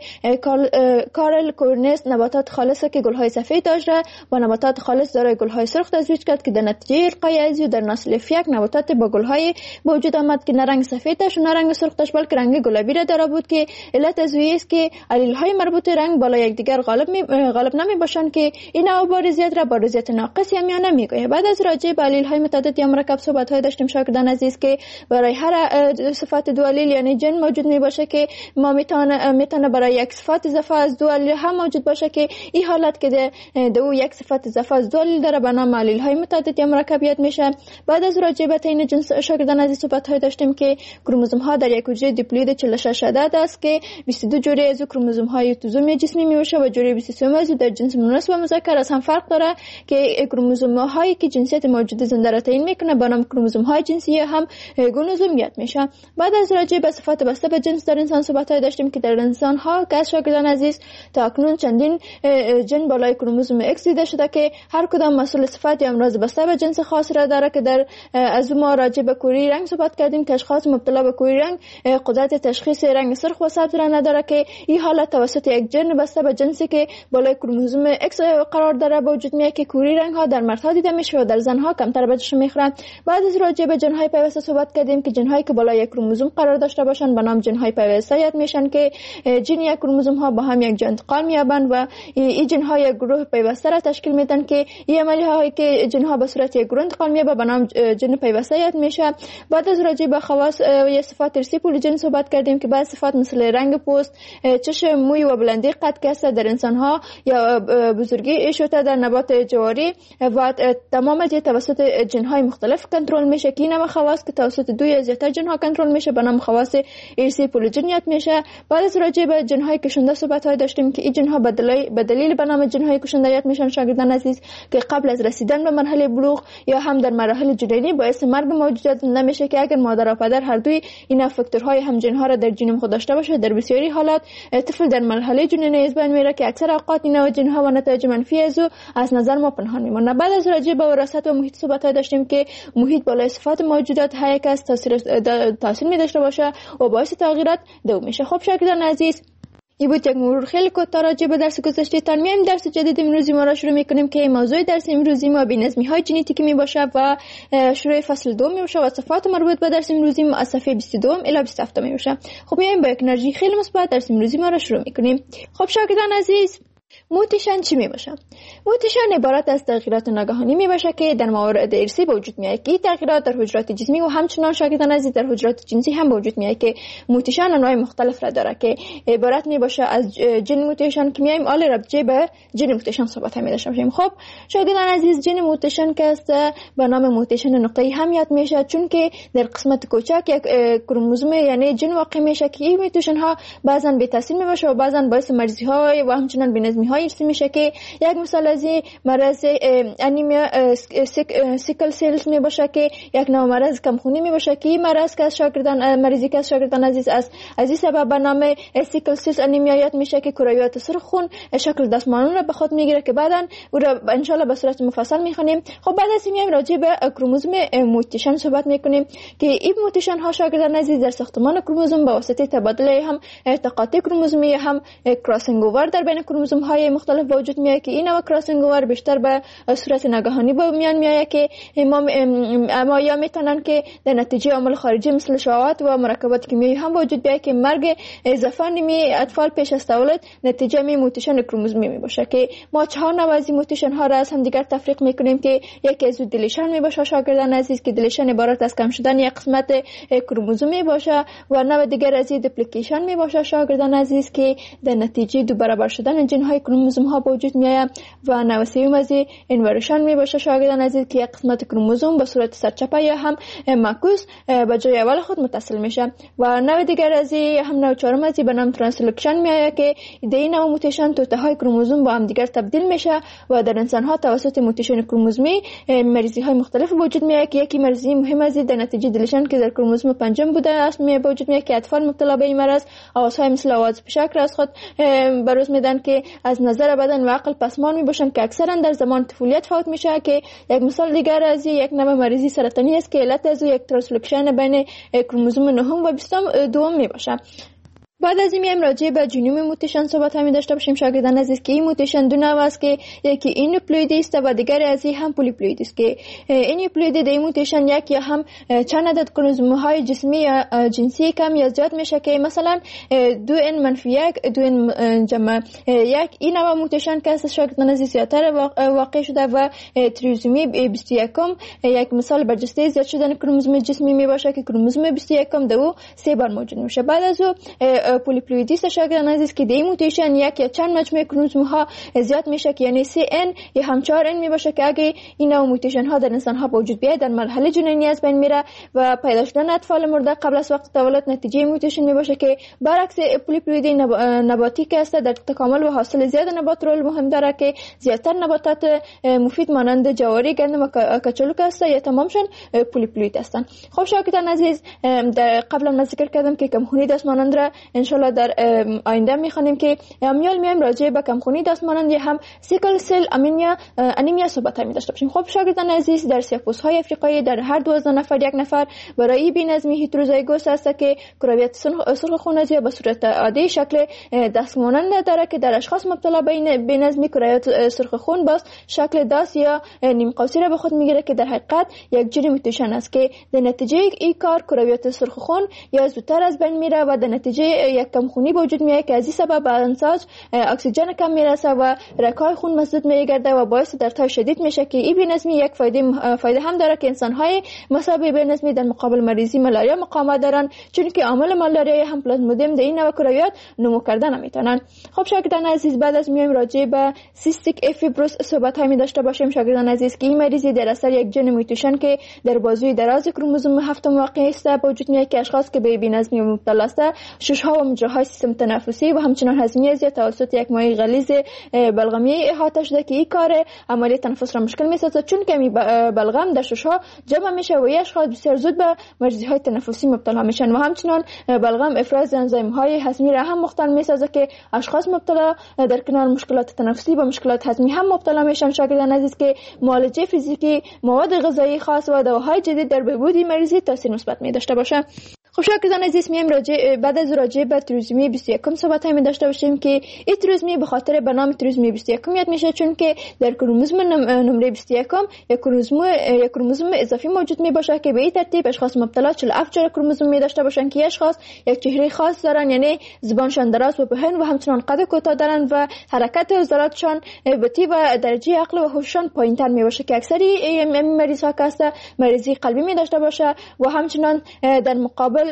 کارل کورنس نباتات خالص که گل‌های سفید داشت با نباتات خالص دارای گل‌های سرخ تزویج کرد که در نتیجه القای ازیو در نسل فیک نباتات با گل‌های به وجود آمد که نه رنگ سفید داشت و نه رنگ سرخ داشت بلکه رنگ گلابی را داره بود که علت از است که علیل‌های مربوط رنگ بالای یکدیگر غالب نمی‌باشند که این بارزیت را بارزیت ناقص یا میانه میگوید. بعد از راجع به علیل‌های متعدد یا مرکب صحبت‌های داشتیم شاگردان عزیز که برای هر صفت دو علیل یعنی جن موجود میباشه که ما میتونه برای یک صفت اضافه از دو علیل هم موجود باشه که این حالت که دو یک صفت اضافه از دو علیل داره به نام علیل‌های متعدد یا مرکبیت میشه. بعد از راجع به تعیین جنس شاگردان عزیز صحبت‌های داشتیم که کروموزوم‌ها در یک حجره دیپلوید 46 عدد است که 22 جوری از کروموزوم‌های اتوزومی جسمی میباشه و جوری 23 از در جنس مؤنث و مذکر از هم فرق داره که کروموزوم‌هایی که جنسیت موجود زنده را تعیین میکنه به نام کروموزوم‌های جنسی هم گونوزومیت میشه. بعد از راجع به صفات بسته به جنس در انسان صحبت‌های داشتیم که در انسان‌ها که شاگردان عزیز تا اکنون چندین جن بالای کروموزوم X دیده شده که هر کدام مسئول صفت یا امراض بسته به جنس خاص را داره که در از ما راجع به کوری رنگ صحبت کردیم که اشخاص مبتلا به کوری رنگ قدرت تشخیص رنگ سرخ و سبز را نداره که این حالت توسط یک جن بسته به جنسی که بالای کروموزوم X قرار داره به وجود میاد که کوری رنگ ها در مردها دیده میشه و در زنها کمتر بهش میخورن. بعد از راجع به جن‌های پیوسته صحبت کردیم که جن‌هایی که بالای یک کروموزوم قرار داشته باشن به نام جن‌های پیوسته یاد میشن که جن یک کروموزوم ها با هم یک جا انتقال می‌یابند و این جن‌ها یک گروه پیوسته را تشکیل میدن که این عملیهایی که جن‌ها به صورت یک گروه انتقال می‌یابند به نام جن پیوسته یاد میشه. بعد از راجع به خواص و صفات ارثی پولیجن صحبت کردیم که بعض صفات مثل رنگ پوست، چشم، موی و بلندی قد که است در انسان‌ها یا بزرگی شده در نبات جواری و تمام از توسط جن‌های مختلف کنترل میشه که این خواص که توسط دو یا زیاتر جن‌ها کنترل میشه به نام خواص ارثی پولیجنیت میشه. بعد از راجع به جن‌های کشنده صحبت‌های داشتیم که این جن‌ها به دلیل به نام جن‌های کشنده‌یت میشن شاگردان عزیز که قبل از رسیدن به مرحله بلوغ یا هم در مراحل جنینی باعث مرگ موجودات زنده میشه که اگر مادر و پدر هر دوی این فاکتورهای هم جن‌ها را در جنین خود داشته باشه در بسیاری حالات طفل در مرحله جنینی از بین میره که اکثر اوقات این جن‌ها و نتایج منفی از نظر ما پنهان میمونه. بعد از راجع به وراثت و محیط صحبت‌های داشتیم که محیط بالای صفات موجودات هر یک از تاثیر می داشته باشه و باعث تغییرات دوم میشه. خب شاگردان عزیز این بود یک مرور خیلی کوتاه راجع به درس گذشته تان. میایم درس جدید امروزی ما را شروع میکنیم که موضوع درس امروزی ما بی‌نظمی‌های ژنتیکی می باشه و شروع فصل 2 می باشه و صفات مربوط به درس امروزی ما از صفحه 22 الی 27 می باشه. خب میایم با یک انرژی خیلی مثبت درس امروزی ما را شروع میکنیم. خب شاگردان عزیز موتیشن چی می باشه؟ موتیشن عبارت از تغییرات ناگهانی می باشه که در موارد ارثی به وجود میاد که این تغییرات در حجرات جسمی و همچنان شاگردان عزیز در حجرات جنسی هم به وجود میاد که موتیشن انواع مختلف را داره که عبارت می باشه از جن موتیشن که میایم آل ربطه به جن موتیشن صحبت هم داشته باشیم. خب شاگردان عزیز جن موتیشن که است به نام موتیشن نقطه‌ای هم یاد میشه چون که در قسمت کوچک یک کروموزوم یعنی جن واقع میشه که این موتیشن ها بعضا بی تاثیر می باشه و بعضا باعث مریضی ها و همچنان بی‌نظمی های ارثی میشه که یک مثال از مرض انیمیا سیکل سیلز می باشه که یک نوع مرض کمخونی می باشه که این مرض که شاگردان مریضی که شاگردان عزیز از این سبب به نام سیکل سیلز انیمیا یاد میشه که کرویات سرخ خون شکل دستمالون را به خود میگیره که بعداً او را ان شاء الله به صورت مفصل میخونیم. خب بعد از این راجع به کروموزوم موتیشن صحبت میکنیم که این موتیشن ها شاگردان عزیز در ساختمان کروموزوم به واسطه تبادل هم تقاطع کروموزومی هم کراسینگ اوور در بین کروموزوم های مختلف وجود میاد که این نوع کراسینگ اوور بیشتر به صورت ناگهانی به میان میاد که ما یا میتونن که در نتیجه عامل خارجی مثل شهوات و مرکبات کیمیایی هم وجود بیاد که مرگ اضافه نیمی اطفال پیش از تولد نتیجه می موتیشن کروموزومی می باشه که ما 4 نوع از موتیشن ها را از هم دیگر تفریق میکنیم که یکی از دیلیشن می باشه شاگردان عزیز که دیلیشن عبارت از کم شدن یک قسمت کروموزومی باشه و نوع دیگر از دیپلیکیشن می باشه شاگردان عزیز که در نتیجه دو برابر شدن جن های کروموزوم ها وجود میاد و نوع سوم از اینورشن می باشه شاگردان عزیز که یک قسمت کروموزوم به صورت سرچپه یا هم معکوس به جای اول خود متصل میشه و نوع دیگر از هم نوع چهارم از به نام ترانسلوکشن میاد که در این نوع موتیشن توته های کروموزوم با هم دیگر تبدیل میشه و در انسان ها توسط موتیشن کروموزومی مریضی های مختلف وجود میاد که یکی مریضی مهم از در نتیجه دیلیشن که در کروموزوم پنجم بوده است وجود میاد که اطفال مبتلا به این مرض آوازهای مثل آواز پشک را از خود بروز میدن که از نظر بدن و عقل پسمان میباشن که اکثرا در زمان طفولیت فوت میشه که یک مثال دیگر از یک نوع مریضی سرطانی است که علت از یک ترانسلوکشن بین کروموزوم 9 و 22 میباشه. بعد از این میایم راجع به جنوم موتیشن صحبت همی داشته باشیم شاگردان عزیز که این موتیشن دو نوع است که یکی اینوپلویدی است و دیگر از این هم پولیپلویدی است که اینوپلویدی در این موتیشن یک یا هم چند عدد کروموزوم های جسمی یا جنسی کم یا زیاد میشه که مثلا 2n-1 2n-1 این نوع موتیشن که است شاگردان عزیز زیادتر واقع شده و تریزومی 21 یک مثال برجسته زیاد شدن کروموزوم جسمی می باشه که کروموزوم 21 دو 3 بار موجود میشه. بعد از او پولیپلویدی است شاگردان عزیز که در این موتیشن یک یا چند مجموعه کروموزوم ها زیاد میشه که یعنی 3n یا هم 4n می باشه که اگه این نوع موتیشن ها در انسان ها وجود بیاید در مرحله جنینی از بین میره و پیدا شدن اطفال مرده قبل از وقت تولد نتیجه موتیشن می باشه که برعکس پولیپلویدی نباتی که است در تکامل و حاصل زیاد نبات رول مهم داره که زیادتر نباتات مفید مانند جواری، گندم و کچالو که است یا تمامشون پولیپلوید هستند. خب شاگردان عزیز قبلا ذکر کردم که کمخونی دست مانند را انشالله در آینده میخوانیم که میایم راجع به کمخونی دست مانند یا هم سیکل سل انیمیا صحبت می داشته باشیم. خب شاگردان عزیز در سیاه‌پوست‌های افریقایی در هر 12 نفر یک نفر برای بی‌نظمی هتروزایگوس است که کرویات سرخ خون از یا به صورت عادی شکل دست مانند داره که در اشخاص مبتلا به بی‌نظمی کرویات سرخ خون باز شکل دست یا نیم قوسی را به خود میگیره که در حقیقت یک جور موتیشن است که در نتیجه این کار کرویات سرخ خون یا زودتر از بین میره و در نتیجه یک کمخونی به وجود میاد که از این سبب به انساج اکسیژن کم میرسه و رگ‌های خون مسدود میگرده و باعث درد شدید میشه که این بی‌نظمی یک فایده هم داره که انسان‌های مصاب بی‌نظمی در مقابل مریضی مالاریا مقاومت دارن چون که عامل مالاریا هم پلازمودیم در این نوع کرویات نمو کردن نمیتونن. خب شاگردان عزیز بعد از میایم راجع به سیستیک افیبروس صحبت همی داشته باشیم شاگردان عزیز که این مریضی در اثر یک ژن موتیشن که در بازوی دراز کروموزوم 7 واقع است به وجود میاد که اشخاص که به بی‌نظمی مبتلا است شش‌ها و مجراهای سیستم تنفسی و همچنین هضمی زیاد توسط یک مایع غلیظ بلغمی احاطه شده که این کار عملیات تنفس را مشکل می‌سازه چون که بلغم در شش‌ها جمع میشه و اشخاص بسیار زود به مریضی‌های تنفسی مبتلا میشن و همچنین بلغم افراز انزیم‌های هضمی را هم مختل می‌سازه که اشخاص مبتلا در کنار مشکلات تنفسی و مشکلات هضمی هم مبتلا میشن. شاگردان عزیز که معالجه فیزیکی، مواد غذایی خاص و دواهای جدید در بهبود مریضی تاثیر مثبت می داشته باشه. خب شاگردان عزیز میایم بعد از راجع به تریزومی 21 صحبت همی داشته باشیم که این تریزومی به خاطر به نام تریزومی 21 یاد میشه چون که در کروموزوم نمره 21 یک کروموزوم اضافی موجود می باشه که به این ترتیب اشخاص مبتلا 47 جور کروموزوم می داشته باشن که اشخاص یک چهره خاص دارن یعنی زبانشان دراز و پهن و همچنین قد کوتاه دارن و حرکت عضلاتشان بطیء و درجه عقل و هوششان پایینتر می باشه که اکثری مریض ها که مریضی قلبی می داشته باشه و همچنین در مقابل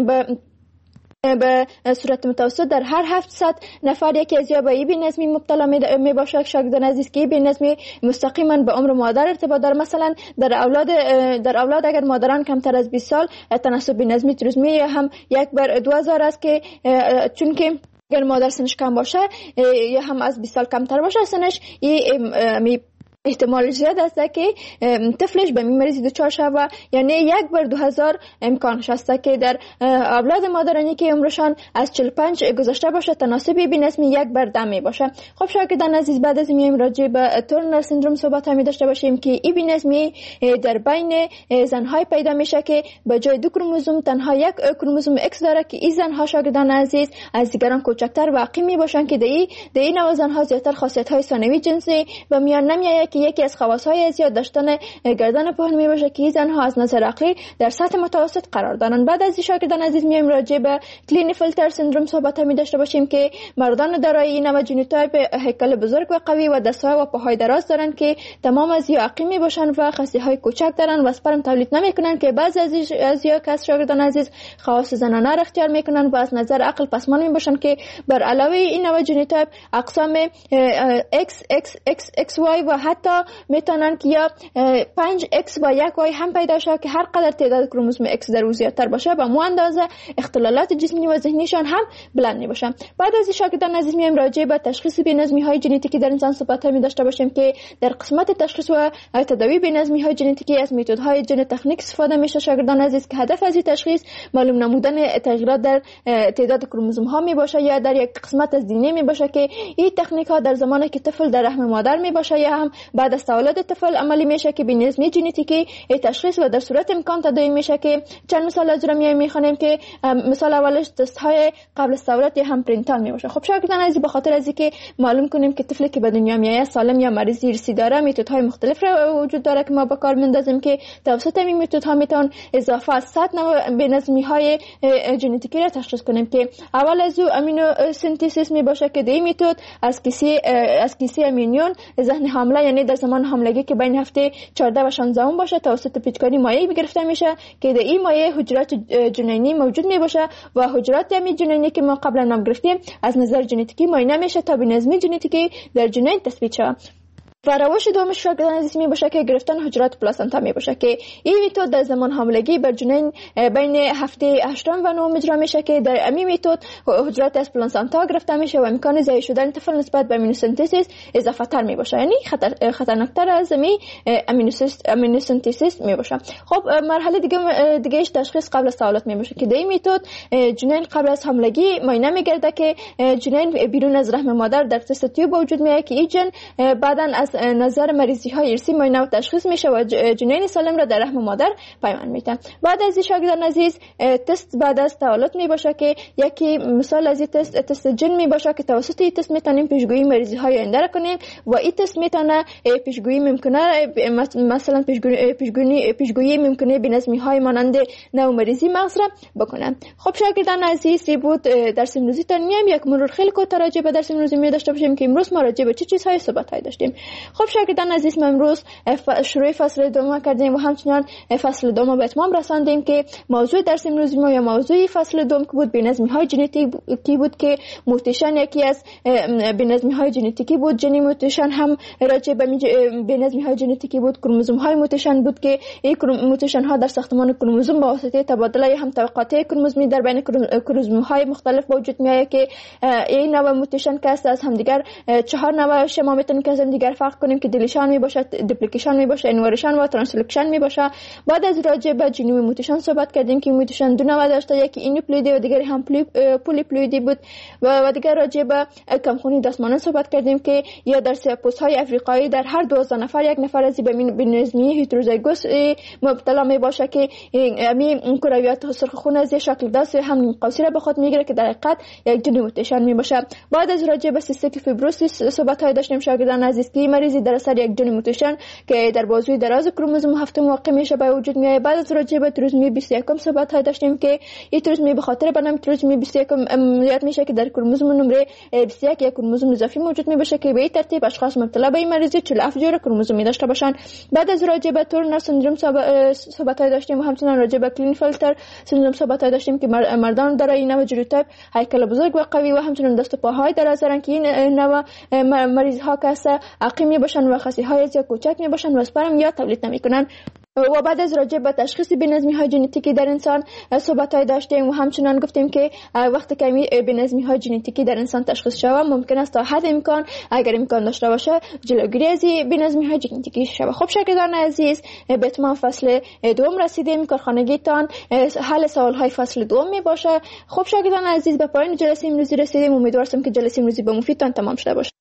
به صورت متوسط در هر 700 نفر یکی از یا به این بی‌نظمی مبتلا می باشه. شاگردان عزیز که بی‌نظمی مستقیما به عمر مادر ارتباط داره. مثلا در اولاد اگر مادران کمتر از 20 سال تناسب بی‌نظمی تریزومی یا هم 1/2000 است که چون که اگر مادر سنش کم باشه یا هم از 20 سال کمتر باشه سنش احتمال زیاد است که طفلش به مریضی دچار شود یعنی 1/2000 امکانش است که در اولاد مادرانی که عمرشان از 45 گذشته باشه تناسب بی‌نظمی 1/10 می باشه. خب شاگردان عزیز بعد از میایم راجع به تورنر سندروم صحبت همی داشته باشیم که این بی‌نظمی در بین زن‌های پیدا میشه که به جای 2 کروموزوم تنها 1 کروموزوم X داره که این زن‌ها شاگردان عزیز از دیگران کوچکتر واقع می باشن که در این نوع زن‌ها زیاتر خاصیت‌های ثانوی جنسی و میان نمیآید که یکی از خواص‌های زیاد داشتن گردن پهن می باشه که زنها از نظر عقلی در سطح متوسط قرار دارن. بعد از شاگردان عزیز میایم راجع به کلینفلتر سندروم صحبت می داشته باشیم که مردان دارای این نوع ژنوتایپ هیکل بزرگ و قوی و دست‌ها و پاهای دراز دارن که تمام از یا عقیم می باشن و خصی‌های کوچک دارن و اسپرم تولید نمیکنن که بعضی از یا کس شاگردان عزیز خواص زنانه را اختیار میکنن و از نظر عقل پسماند می باشن که بر علاوه این نوع ژنوتایپ اقسام XY و حتی میتونن که یا 5X و 1Y هم پیدا شه که هر قدر تعداد کروموزوم X در او زیادتر باشه با مو اندازه اختلالات جسمی و ذهنیشان هم بلند می باشن. بعد از شاگردان عزیز میایم راجع به تشخیص بی‌نظمی های ژنتیکی در انسان صحبت می داشته باشیم که در قسمت تشخیص و تداوی بی‌نظمی های ژنتیکی از متدهای ژن تکنیک استفاده میشه شاگردان عزیز که هدف از این تشخیص معلوم نمودن تغییرات در تعداد کروموزوم ها می باشه یا در یک قسمت از دی ان ای می باشه که این تکنیک ها در زمانی که طفل در رحم مادر می باشه یا هم بعد از تولد طفل عملی میشه که بی‌نظمی ژنتیکی تشخیص و در صورت امکان تداوی میشه که چند مثال از جمله میخونیم که مثال اولش تست های قبل از تولد یا هم پرینتال میباشه. خب شاگردان عزیز به خاطر از اینکه معلوم کنیم که طفلی که به دنیا میاد سالم یا مریض ارثی داره، متدهای مختلف وجود داره که ما به کار میندازیم که توسط این متدها میتون اضافه از 100 نوع بی‌نظمی های ژنتیکی را تشخیص کنیم که اول از او امینو سنتزیس میباشه که این متد از کیسه امینیون ذهن حامله، یعنی در زمان حاملگی که بین هفته 14 و 16 باشه توسط پیچکاری مایع گرفته میشه که در این مایع حجرات جنینی موجود میباشه و حجرات همین جنینی که ما قبلا نام گرفتیم از نظر ژنتیکی معاینه میشه تا بی‌نظمی ژنتیکی در جنین تثبیت شود. و روش دومش شاگردان عزیز می باشه که گرفتن حجرات پلاسنتا می باشه که این متد در زمان حاملگی بر جنین بین هفته 8 و 9 اجرا میشه که در امی متد حجرات از پلاسنتا گرفته میشه و امکان ضعیف شدن طفل نسبت به امینوسنتزیس اضافه تر می باشه، یعنی خطرناکتر از امینوسنتزیس می باشه. خب مرحله دیگهش تشخیص قبل از تولد می باشه که در این متد جنین قبل از حاملگی معاینه میگرده که جنین بیرون از رحم مادر در تست تیوب وجود میاد که این جن بعداً از نظر مریضی های ارثی معاینه و تشخیص میشه و جنین سالم را در رحم مادر پیوند میده. بعد از این شاگردان عزیز تست بعد از تولد می باشه که یکی مثال از این تست جن می باشه که توسط این تست میتونیم پیشگویی مریضی های آینده را کنیم و این تست میتونه پیشگویی ممکنه مثلا پیشگویی ممکنه بی‌نظمی های مانند نوع مریضی مغز را بکنه. خب شاگردان عزیز بود درس امروزی تا نیم یک مرور خیلی کوتاه راجع به درس امروزی می داشته باشیم که امروز ما راجع به چه چیزهای صحبت داشتیم. خب شاگردان عزیز ما امروز شروع فصل دوم کردیم و همچنان فصل دوم به اتمام رساندیم که موضوع درس امروز ما یا موضوع فصل دوم که بود بی‌نظمی های ژنتیکی بود که موتیشن یکی از بی‌نظمی های ژنتیکی بود. جنی موتیشن هم راجع به بی‌نظمی های ژنتیکی بود. کروموزوم های موتیشن بود که این موتیشن ها در ساختمان کروموزوم با واسطه تبادله هم طبقاتی کروموزومی در بین کروموزوم های مختلف وجود میاد که این نوع موتیشن که از هم دیگر 4 نوع شما میتونیم که از هم دیگر فرق کنیم که دیلیشن می باشه، دوپلیکیشن می باشه، انورشن و ترانسلوکشن می باشه. بعد از راجع به جنوی موتیشن صحبت کردیم که موتیشن دو نوع داشته، یکی اینوپلویدی و دیگری هم پولیپلویدی بود و دیگر راجع به کمخونی دستمانه صحبت کردیم که یا در سیاپوس های افریقایی در هر 12 نفر یک نفر از بی‌نظمی هتروزایگوس مبتلا می باشه که همین کرویات سرخ خون از شکل دست هم قوسی را به خود میگیره که در حقیقت یک جنوی موتیشن می باشه. بعد از راجع به سیستیک فیبروسیس صحبت های داشتیم شاگردان عزیز که مریضی در اثر یک جنوی موتیشن که در بازوی دراز کروموزوم هفتم واقع میشه به وجود میاد. بعد از راجع به تریزومی 21 صحبت های داشتیم که این تریزومی به خاطر بنام تریزومی 21 یاد میشه که در کروموزوم نمره 21 یک کروموزوم اضافی موجود میشه که به این ترتیب اشخاص مبتلا به این مریضی 47 جور کروموزومی داشته باشن. بعد از راجع به تورنر سندروم صحبت های داشتیم و همچنین راجع به کلینفلتر سندروم صحبت های داشتیم که مردان دارای این نوع جلوتایپ هیکل بزرگ و قوی و همچنین دست و پاهای دراز دارن که این نوع مریض ها که عقیم باشن و خصی های یا کوچک می باشن و اسپرم یا تولید نمی کنن. و بعد از راجع به تشخیص بی‌نظمی های ژنتیکی در انسان صحبت های داشتیم و همچنان گفتیم که وقتی که بی‌نظمی های ژنتیکی در انسان تشخیص شود ممکن است تا حد امکان اگر امکان داشته باشه جلوگیری از بی‌نظمی های ژنتیکی شود. خب شاگردان عزیز به تمام فصل دوم رسیدیم. کارخانگیتان حل سوال های فصل دوم می باشه. خب شاگردان عزیز به پایان جلسه امروزی رسیدیم. امیدوارم که جلسه امروزی به مفیدتان تمام شده باشه.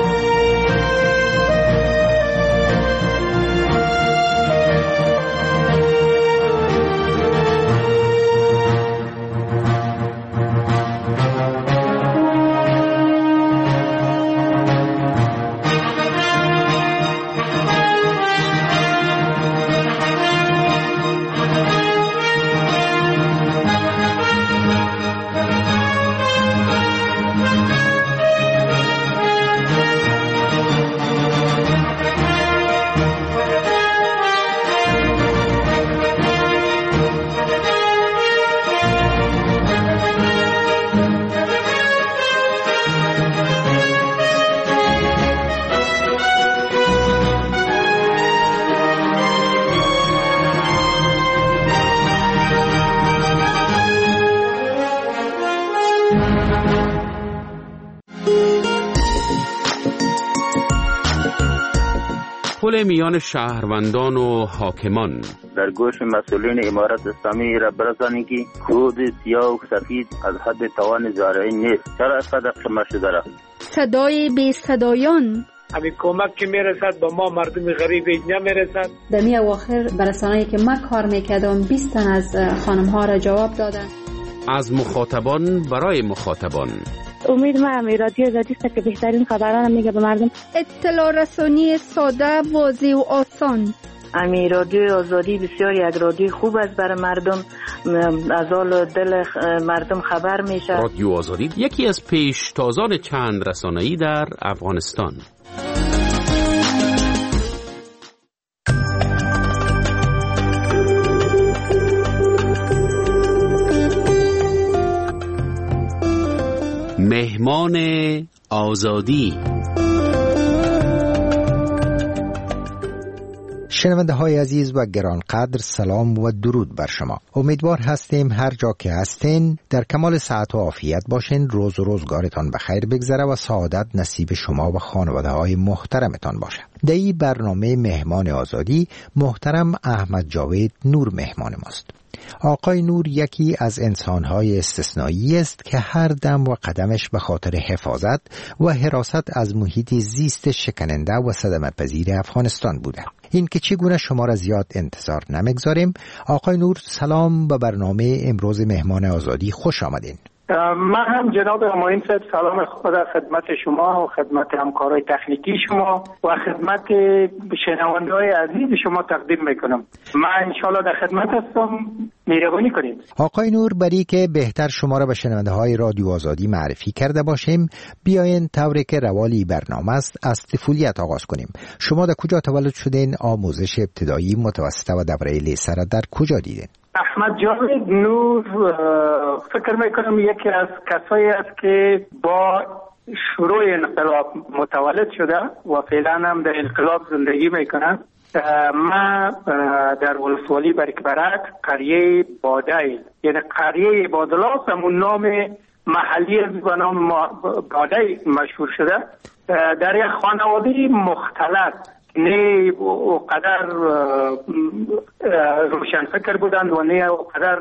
پل میان شهروندان و حاکمان.
در گوش مسئولین امارت اسلامی را برسانید که کود سیاه و سفید از حد توان زارعین نیست. چرا قدر شما شده را؟
صدای بی صدایان
همین کمک که میرسد به ما مردم غریب نمیرسد.
در می اواخر برسانه‌ای که من کار میکردم 20 تن از خانم ها را جواب دادن.
از مخاطبان برای مخاطبان.
امید من رادیو آزادی است که بهترین خبران میگه به مردم.
اطلاع رسانی ساده، واضح و آسان.
امی رادیو آزادی بسیار یک رادیو خوب است برای مردم، از حال دل مردم خبر میشه.
رادیو آزادی یکی از پیشتازان چند رسانه‌ای در افغانستان. مهمان آزادی.
شنونده های عزیز و گرانقدر، سلام و درود بر شما. امیدوار هستیم هر جا که هستین در کمال صحت و عافیت باشین، روز و روزگارتان بخیر بگذره و سعادت نصیب شما و خانواده های محترمتان باشه. در این برنامه مهمان آزادی محترم احمد جاوید نور مهمان ماست. آقای نور یکی از انسان‌های استثنایی است که هر دم و قدمش به خاطر حفاظت و حراست از محیط زیست شکننده و صدمه‌پذیر افغانستان بوده. این که چگونه شما را زیاد انتظار نمیگذاریم. آقای نور سلام به برنامه امروز مهمان آزادی، خوش آمدین.
من هم جناب همایون صاحب سلام خود خدمت شما و خدمت همکارای تکنیکی شما و خدمت شنونده‌های عزیز شما تقدیم میکنم. من انشالله در خدمت هستم، مهربانی کنید.
آقای نور، برای که بهتر شما را به شنونده‌های رادیو آزادی معرفی کرده باشیم، بیاین طوری که روالی برنامه است از طفولیت آغاز کنیم. شما در کجا تولد شدین؟ آموزش ابتدایی، متوسطه و دوره لیسه را در کجا دیدین؟
احمد جاوید نور فکر میکنم یکی از کسایی است که با شروع انقلاب متولد شده و فعلا هم در انقلاب زندگی میکنه. من در ولسوالی برکبرک قریه بادای، یعنی قریه بادلاس، همون نام محلی به نام بادای مشهور شده. در یک خانواده مختلط، نه اونقدر روشن فکر بودند و نه اونقدر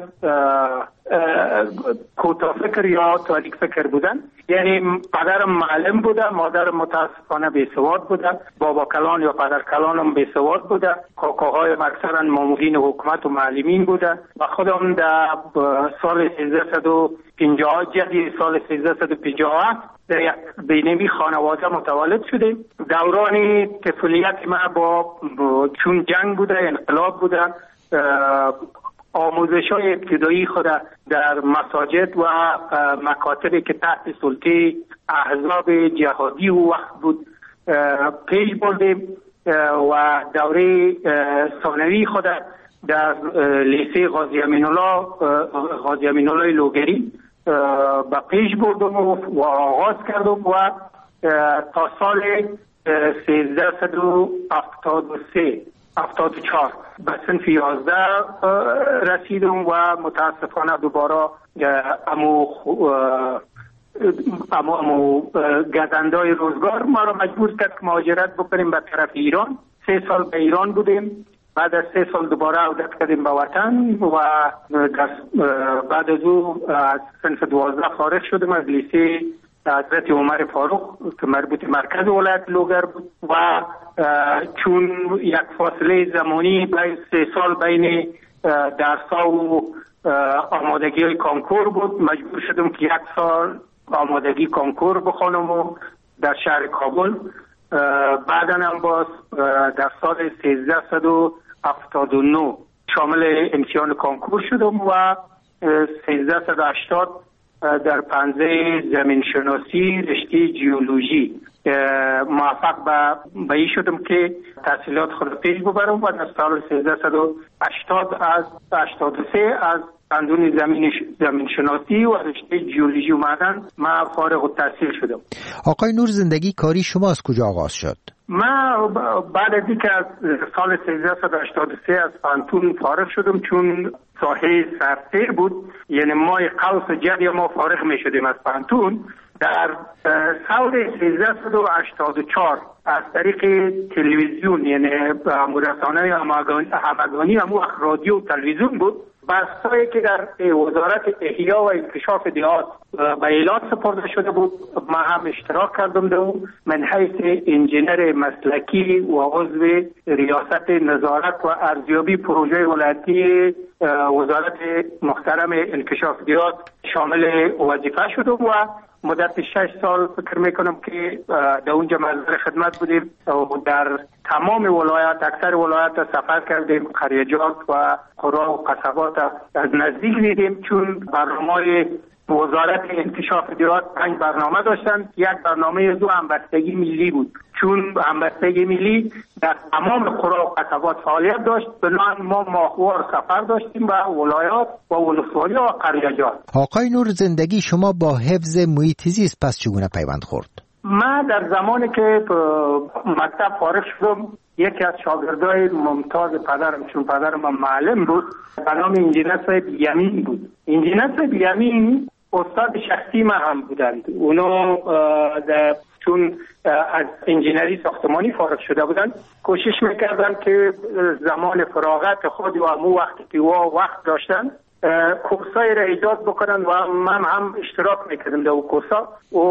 کوتاه فکر یا تاریک فکر بودند. یعنی پدرم معلم بوده، مادرم متاسفانه بیسواد بوده، بابا کلان یا پدر کلانم بیسواد بوده، کاکاهایم اکثرا مامورین حکومت و معلمین بوده و خودم در سال 1350 جدی سال 1357 در یک بینمی خانواده متولد شدیم. دوران طفولیت ما با چون جنگ بوده، انقلاب بوده، آموزش‌های ابتدایی خود در مساجد و مکاتبی که تحت سلطه احزاب جهادی و وقت بود پیش بردیم و دوره ثانوی خود در لیسه غازی امین الله لوگری با پیش بردم و آغاز کردم و تا سال 1374 به صنف 11 رسیدم و متاسفانه دوباره امو گزندای روزگار ما را مجبور کرد که مهاجرت بکنیم به طرف ایران. 3 سال به ایران بودیم، بعد از 3 سال دوباره عودت کردیم به وطن و بعد از او از صنف 12 فارغ شدم از لیسه حضرت عمر فاروق که مربوط مرکز ولایت لوگر بود و چون یک فاصله زمانی 3 سال بین درس‌ها و آمادگی های کانکور بود، مجبور شدم که 1 سال آمادگی کانکور بخونم و در شهر کابل. بعدا هم باز در سال 1379 شامل امتحان کانکور شدم و 1380 در پنزه زمین شناسی رشته جیولوژی موفق به این شدم که تحصیلات خود پیش ببرم و در سال 1380 از 83 از قانون زمین شناسی و رشته جیولوژی و معدن من فارغ التحصیل شدم.
آقای نور، زندگی کاری شما از کجا آغاز شد؟
من بعد از اینکه از سال 1383 از پانتون فارغ شدم، چون ساحه سرسیر بود، یعنی ماه قوس جدی ما فارغ می شدیم از پانتون. در سال 1384 از طریق تلویزیون، یعنی رسانه همگانی همو رادیو تلویزیون بود، بحثایی که در وزارت احیا و انکشاف دیهات به اعلان سپرده شده بود ما هم اشتراک کردم در اون من حیث انجینر مسلکی و عضو ریاست نظارت و ارزیابی پروژه ولایتی وزارت محترم انکشاف دیهات شامل وظیفه شدم و مدت 6 سال فکر میکنم که در اونجا مظهر خدمت بودیم و در تمام ولایات اکثر ولایات سفر کردیم، قریجات و قرى و قصبات از نزدیک دیدیم. چون برنامه وزارت انکشاف دیهات 5 برنامه داشتن. یک برنامه دو همبستگی ملی بود، چون همبستگی ملی در تمام قرى و قصبات فعالیت داشت. بنابراین ما ماهوار سفر داشتیم به ولایات و ولسوالی و قریجات.
آقای نور زندگی، شما با حفظ محیط زیست پس چگونه پیوند خورد؟
من در زمانی که مکتب فارغ شدم یکی از شاگردای ممتاز پدرم، چون پدرم معلم بود، به نام انجینر صاحب یمین بود. انجینر صاحب یمین استاد شخصی ما هم بودند. اونا چون از انجینری ساختمانی فارغ شده بودند کوشش میکردن که زمان فراغت خود و امو وقتی که وقت داشتن کورسای را ایجاد بکنن و من هم اشتراک میکردم در اون کورسا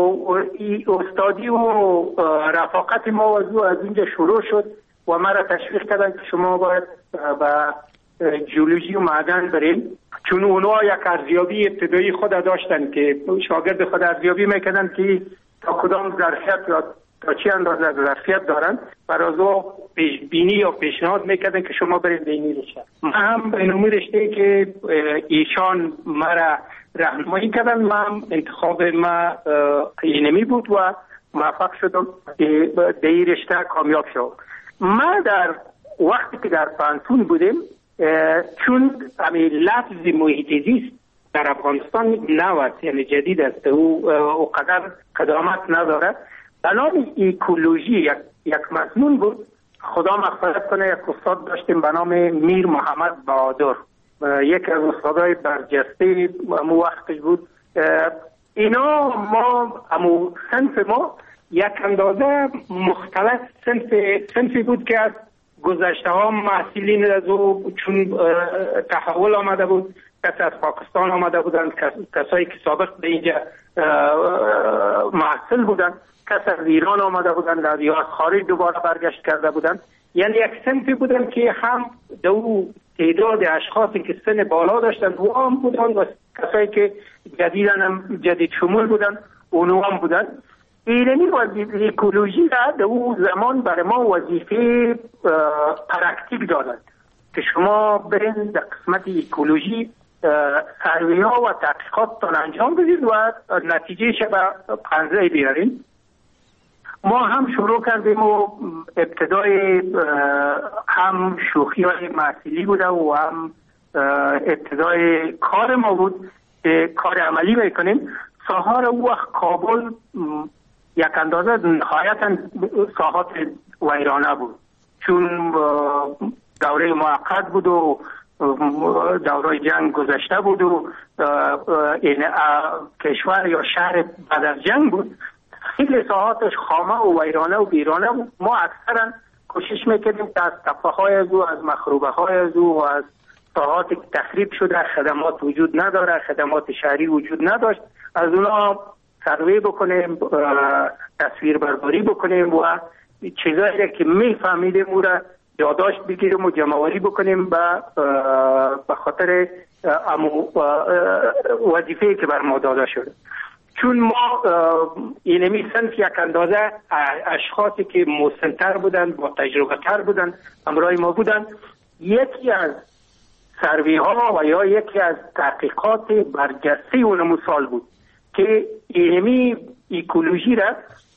و استادی و رفاقت ما از اینجا شروع شد و ما را تشویق کردن که شما باید با جیولوژی و معدن بریم، چون اونها یک ارزیابی ابتدایی خود داشتن که شاگرد خود ارزیابی میکردن که تا کدام ظرفیت یا تا چی اندازه ظرفیت دارن برای او پیش بینی یا پیشنهاد میکردن که شما برید به این رشته. من هم به این رشته که ایشان مرا راهنمایی کردن من انتخاب ما اینمی بود و موفق شدم که به این رشته کامیاب شدم. ما در وقتی که در پانتون بودیم چون همین لفظ محیط زیست در افغانستان نوست، یعنی جدید است، او قدر قدامت نداره. به نام ایکولوژی یک مضمون بود. خدا مغفرت کنه، یک استاد داشتیم به نام میر محمد بهادر، یکی از استادای برجسته امو وقتش بود. اینا ما امو صنف ما یک اندازه مختلف صنفی بود که از گذشته ها محصلین از او چون تحول آمده بود، کسی از پاکستان آمده بودن، کسایی که سابق به اینجا محصل بودن، کسی از ایران آمده بودن یا از خارج دوباره برگشت کرده بودن. یعنی یک صنفی بودن که هم دو تعداد اشخاصی که سن بالا داشتن و هم بودن و کسایی که جدید شمول بودن اونو هم بودن. علمی وظیفه اکولوژی را در اون زمان برای ما وظیفه پرکتیک دادن که شما برین در قسمت اکولوژی سروی ها و تحقیقات انجام بدید و نتیجه به پنزه بیارین. ما هم شروع کردیم و ابتدای هم شوخی های محصولی بوده و هم ابتدای کار ما بود که کار عملی میکنیم. ساحار او وقت کابل یک اندازه نهایتا ساحات ویرانه بود، چون دوره موقت بود و دوره جنگ گذشته بود و این کشور یا شهر بعد از جنگ بود. خیلی ساحاتش خامه و ویرانه و بیرانه بود. ما اکثرا کوشش میکردیم که از تپه های از او، از مخروبه های از او و از ساحاتی که تخریب شده خدمات وجود نداره، خدمات شهری وجود نداشت، از اونا سروی بکنیم، تصویر برداری بکنیم و چیزایی که میفهمیدیم او را یادداشت بگیریم و جمع‌آوری بکنیم به خاطر وظیفه‌ای که بر ما داده شده. چون ما اینمی صنف یک اندازه اشخاصی که مسن‌تر بودن، با تجربه تر بودن، همراه ما بودن. یکی از سروی ها و یا یکی از تحقیقات برجسته اون مثال بود که اینمی اکولوژی را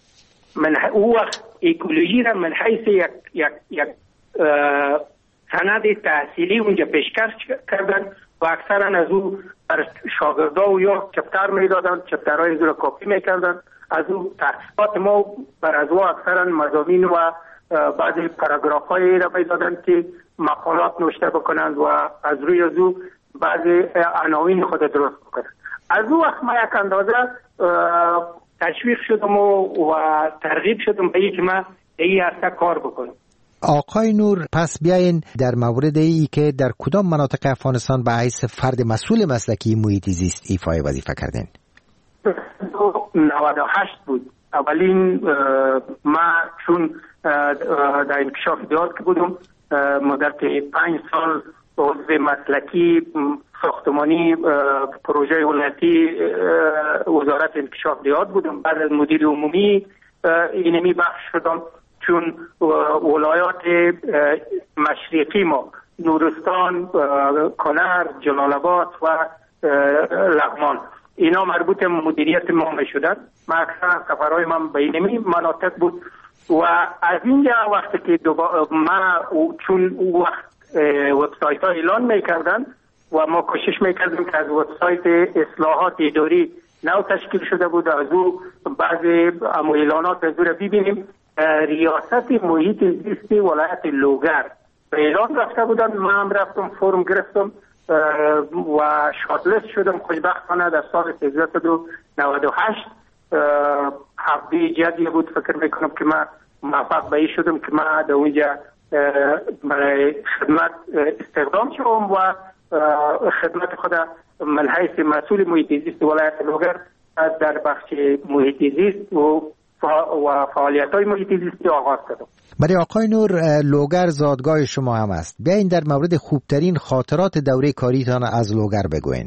من حیث یک سند تحصیلی اونجا پیشکش کردن و اکثرا از او بر شاگردا و یا چپتر میدادن، چپترهای از او را کاپی میکردن. از او تحقیقات ما بر از او اکثرا مضامین و بعضی پاراگراف های را میدادن که مقالات نوشته بکنند و از روی از او بعضی عناوین خود درست بکنند. از او وقت ما یک اندازه تشویق شدم و ترغیب شدم به اینکه من این عرصه کار بکنم.
آقای نور، پس بیاین در مورد ای که در کدام مناطق افغانستان به حیث فرد مسئول مسلکی محیط زیست ایفای وظیفه کردین؟
98 بود. اولین ما چون در انکشاف ادارات که بودم مدت 5 سال عضو مسلکی ساختمانی پروژه ولایتی وزارت انکشاف ادارات بودم. بعد از مدیر عمومی اینمی بخش شدم، چون ولایات مشرقی ما نورستان، کنر، جلال آباد و لغمان اینا مربوط مدیریت ما میشدن. ما اکثر سفرهای من به اینمی مناطق بود و از اینجا وقتی که ما چون او وقت وبسایت ها اعلان میکردن و ما کوشش میکردیم که از وبسایت اصلاحات اداری نو تشکیل شده بود از او بعضی اعلانات از او را ببینیم. ریاست محیط زیست ولایت لوگر به اعلان رفته بودن، ما هم رفتم فرم گرفتم و شاتلیست شدم. خوشبختانه در سال 1398 هفته جدی بود، فکر میکنم که ما موفق به این شدم که ما در اونجا برای خدمت استخدام شدم و خدمت خود من حیث مسئول محیط زیست ولایت لوگر در بخش محیط زیست و فعالیت‌های محیط زیستی آغاز کردم.
برای آقای نور، لوگر زادگاه شما هم است. بیاین در مورد خوبترین خاطرات دوره کاریتان از لوگر بگوین.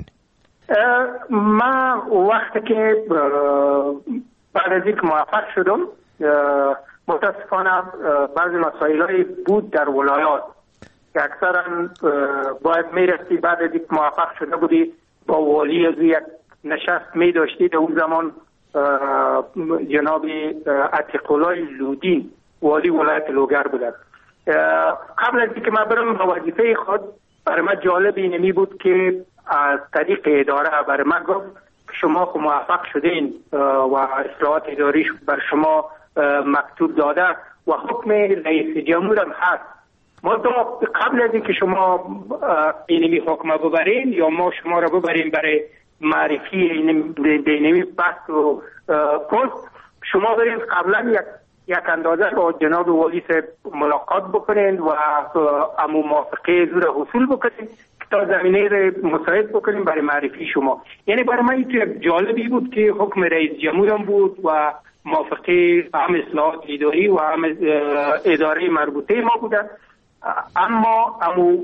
ما وقتی که بعد از اینکه موفق شدم، متاسفانه بعضی مسائلی بود در ولایات که اکثرا باید میرستی بعد از اینکه موفق شده بودی با والی از یک نشست میداشتی. در اون زمان جناب عتیق‌الله لودین والی ولایت لوگر بودن. قبل از اینکه ما برم به وظیفه خود، برای من جالب اینمی بود که از طریق اداره برای من گفت شما خود موفق شدین و اصلاحات اداری بر شما مکتوب داده و حکم رئیس جمهور هم هست. ما قبل از اینکه شما اینمی حکم ببرین یا ما شما را ببرین برای معرفی اینمی بحث و پست، شما برین قبلا یک اندازه با جناب والی ملاقات بکنین و امو موافقه زور حصول بکنین تا زمینه را مساعد بکنین برای معرفی شما. یعنی برای من این جالبی بود که حکم رئیس جمهورم بود و موافقه هم اصلاحات اداری و هم اداره مربوطه ما بودن. اما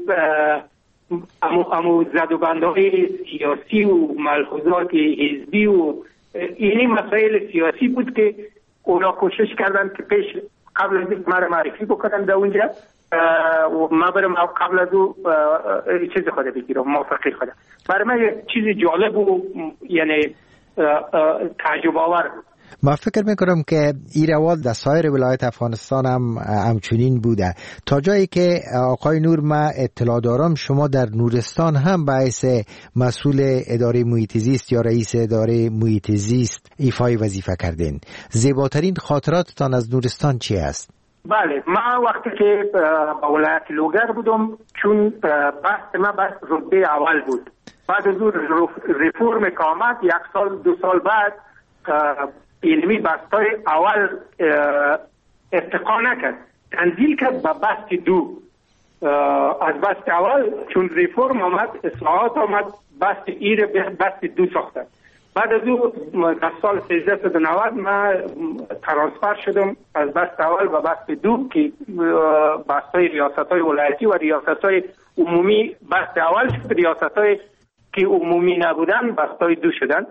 امو زدوبندهای سیاسی و ملحوظات حزبی و اینی مسائل سیاسی بود که اونا کوشش کردن که پیش قبل از اینکه مرا معرفی بکنن در اونجا و ما برم قبل از او چیز خود بگیرم، موافقه خود. برای من یک چیز جالب و یعنی تعجب آور.
ما فکر میکنم که این روال در سایر ولایت افغانستان هم همچنین بوده، تا جایی که آقای نور ما اطلاع دارم شما در نورستان هم باعث مسئول اداره محیط زیست یا رئیس اداره محیط زیست ایفای وظیفه کردین. زیباترین خاطراتتان از نورستان چی است؟
بله، من وقتی که با ولایت لوگر بودم، چون بحث ما بحث رتبه اول بود، بعد از اون ریفورم که آمد 1 سال 2 سال بعد علمی بستای اول ارتقا نکرد، تنزیل کرد به بست 2. از بست اول چون ریفورم آمد، اصلاحات آمد، بست ایر بست 2 ساختن. بعد از اون در سال 1390 من ترانسفر شدم از بست اول و بست 2 که بستای ریاست‌های ولایتی و ریاست‌های عمومی بست اول شد، ریاست‌های که عمومی نبودن بستای 2 شدن.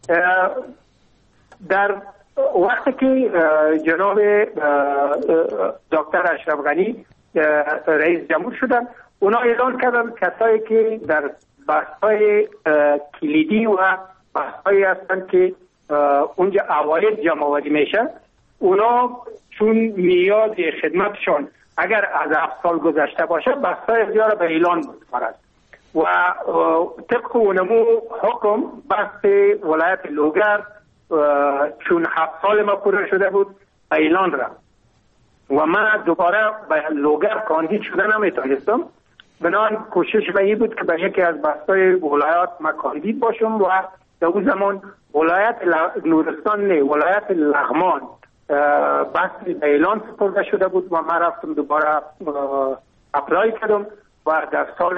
در وقتی که جناب دکتر اشرف غنی رئیس جمهور شدن، اونا اعلان کردن کسایی که در بحث‌های کلیدی و بحث‌هایی هستن که اونجا عواید جمع‌آوری میشه، اونا چون میاد خدمتشان اگر از 7 سال گذشته باشه بحث‌های اختیار به اعلان می‌سپارند و طبق اونمو حکم بحث ولایت لوگر چون 7 سال ما پوره شده بود اعلان رفت و من دوباره به لوگر کاندید شده نمیتونستم. بنابراین کوشش به این بود که به یکی از بستای ولایات ما کاندید باشم و در اون زمان ولایت نورستان نه، ولایت لغمان بحثی به اعلان سپرده شده بود و من رفتم دوباره اپلای کردم و در سال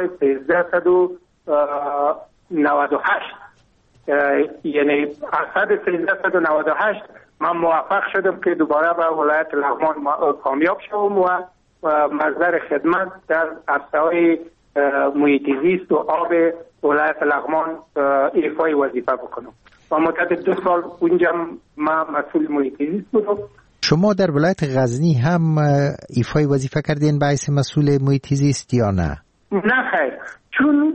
1398 یعنی اسد 1398 من موفق شدم که دوباره به ولایت لغمان کامیاب شدم و مصدر خدمت در عرصه‌های محیط زیست و آب ولایت لغمان ایفای وظیفه بکنم و مدت 2 سال اونجا من مسئول محیط زیست بودم.
شما در ولایت غزنی هم ایفای وظیفه کردین به حیث مسئول محیط زیست یا نه؟
نه خیر، چون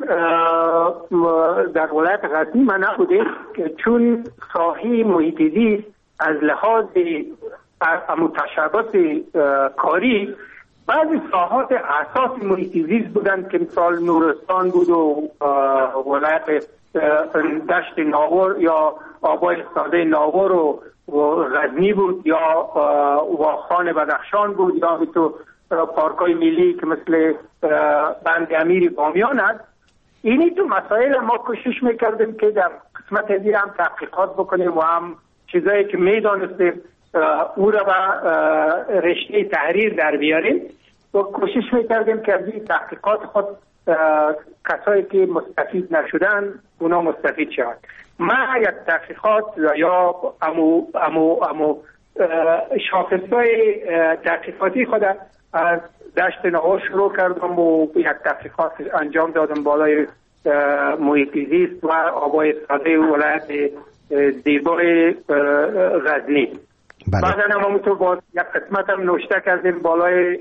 در ولایت غزنی من نبودم، چون ساحه محیط زیست از لحاظ متشابهات کاری بعضی ساحات اساس محیط زیست بودند که مثال نورستان بود و ولایت دشت ناور یا آبای ساده ناور و غزنی بود یا واخان بدخشان بود یا تو پارکای ملی که مثل بند امیر بامیان است. اینی تو مسائل ما کوشش میکردیم که در قسمت ازی هم تحقیقات بکنیم و هم چیزایی که میدانستیم او را به رشته تحریر در بیاریم و کوشش میکردیم که از این تحقیقات خود کسایی که مستفید نشدن اونا مستفید شوند. من یک تحقیقات یا امو شاخصهای تحقیقاتی خود از دشت ناور شروع کردم و یک تحقیقات انجام دادم بالای محیط زیست و آبای ساده ولایت زیبای غزنی. بعد هم همونطور باز یک قسمت هم نوشته کردیم بالای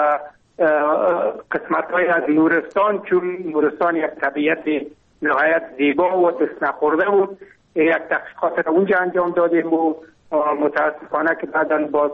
قسمت های از نورستان، چون نورستان یک طبیعت نهایت زیبا و دست نخورده بود. یک تحقیقات را اونجا انجام دادیم و متاسفانه که بعدا باز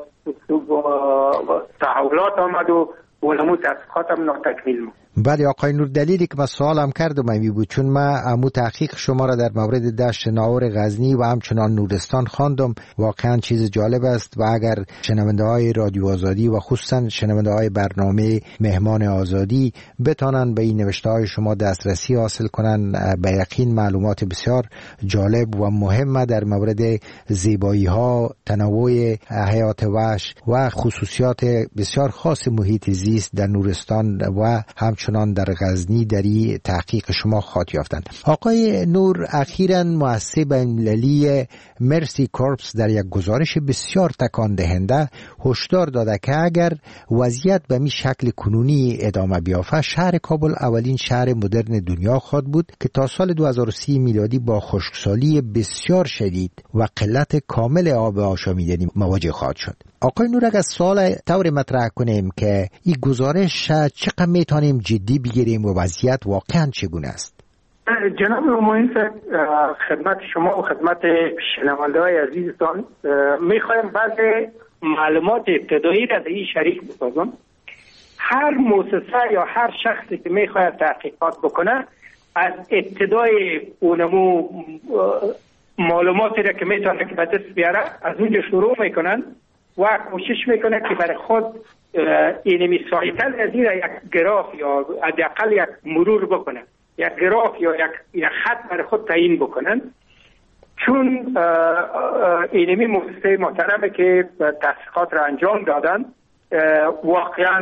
تحولات آمد و اونمو تحقیقات هم ناتکمیل بود.
بله آقای نور، دلیلی که من سوالم کردم این بود چون من امو تحقیق شما را در مورد دشت ناور غزنی و همچنان نورستان خواندم. واقعا چیز جالب است و اگر شنونده های رادیو آزادی و خصوصا شنونده های برنامه مهمان آزادی بتانن به این نوشته های شما دسترسی حاصل کنن، به یقین معلومات بسیار جالب و مهم در مورد زیبایی ها، تنوع حیات وحش و خصوصیات بسیار خاص محیط زیست در نورستان و همچنان در غزنی در این تحقیق شما خاطر یافتند. آقای نور، اخیراً مؤسسه بین‌المللی مرسی کورپس در یک گزارش بسیار تکان دهنده هشدار داده که اگر وضعیت به می شکل کنونی ادامه بیافته، شهر کابل اولین شهر مدرن دنیا خواهد بود که تا سال 2030 میلادی با خشکسالی بسیار شدید و قلت کامل آب آشامیدنی مواجه خواهد شد. آقای نور، اگر سوال طور مطرح کنیم که این گزارش چقدر میتونیم جدی بگیریم و وضعیت واقعا چگونه است؟
جناب معین صاحب، خدمت شما و خدمت شنونده های عزیزتان میخوایم بعض معلومات ابتدایی را در این شریک بسازم. هر مؤسسه یا هر شخصی که میخواید تحقیقات بکنه از ابتدای اونمو معلوماتی را که میتونه که به دست بیاره از اونجا شروع میکنن و کوشش میکنه که برای خود اینمی سایتل از این یک گراف یا حداقل یک مرور بکنه، یک گراف یا یک خط برای خود تعیین بکنن. چون اینمی مؤسسه محترمه که تحقیقات را انجام دادن واقعا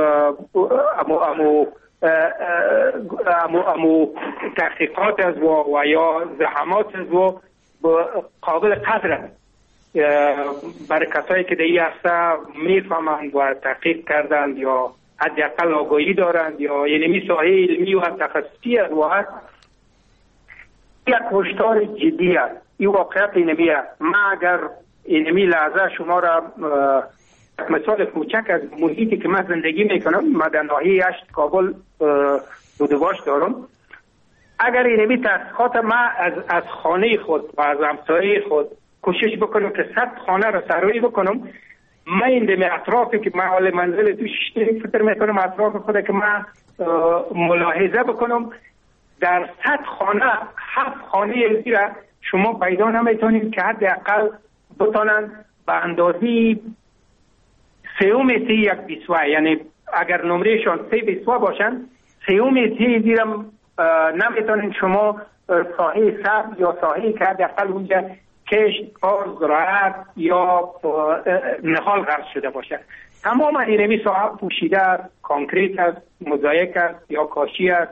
امو تحقیقات از و یا زحمات از و قابل قدر برای کسایی که در این عرصه میفهمند و تحقیق کردند یا حداقل آگاهی دارند یا یعنی ساحه علمی و تخصصی است و هست، یک هشدار جدی است. این واقعیت اینمی است. من اگر اینمی لحظه شما را مثال کوچک از محیطی که من زندگی میکنم، من در ناحیه 8 کابل بودواش دارم، اگر اینمی تحقیقات من از خانه خود و از همسایه خود کوشش بکنم که 100 خانه را سرایی بکنم، من این دمی اطرافی که من حال منزل توش فکر میکنم اطراف خود که من ملاحظه بکنم، در 100 خانه 7 خانه ازی را شما پیدا نمیتونید که حداقل بتانن به اندازی 3 متر یک بیسوه، یعنی اگر نمرهشان 3 بیسوه باشن 3 متر ازی را نمیتونید شما ساحه سبز یا ساحه که حداقل اونجا کشت، کار، زراعت یا نهال غرس شده باشه. تمام اینمی ساحه پوشیده است، کانکریت است، موزاییک است یا کاشی است.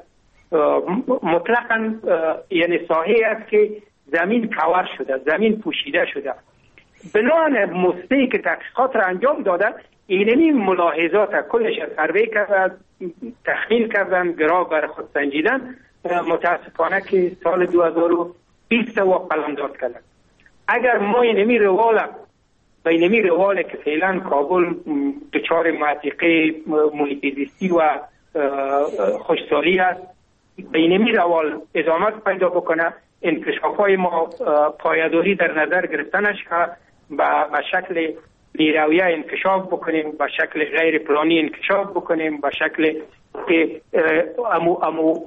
مطلقاً یعنی ساحه است که زمین کور شده، زمین پوشیده شده. بنابراین مستی که تحقیقات را انجام دادن، اینمی ملاحظات کلش سروی کردن، تخمین کردن، گراه بر خود سنجیدن. متاسفانه که سال 2020 و قلمداد کردن. اگر ما اینمی روال که فعلا کابل دچار معتیقه محیط زیستی و خوشسالی است، به اینمی روال ادامه پیدا بکنه، انکشاف‌های ما پایداری در نظر گرفتنش که به شکل بیرویه انکشاف بکنیم، به شکل غیر پلانی انکشاف بکنیم، به شکل که امو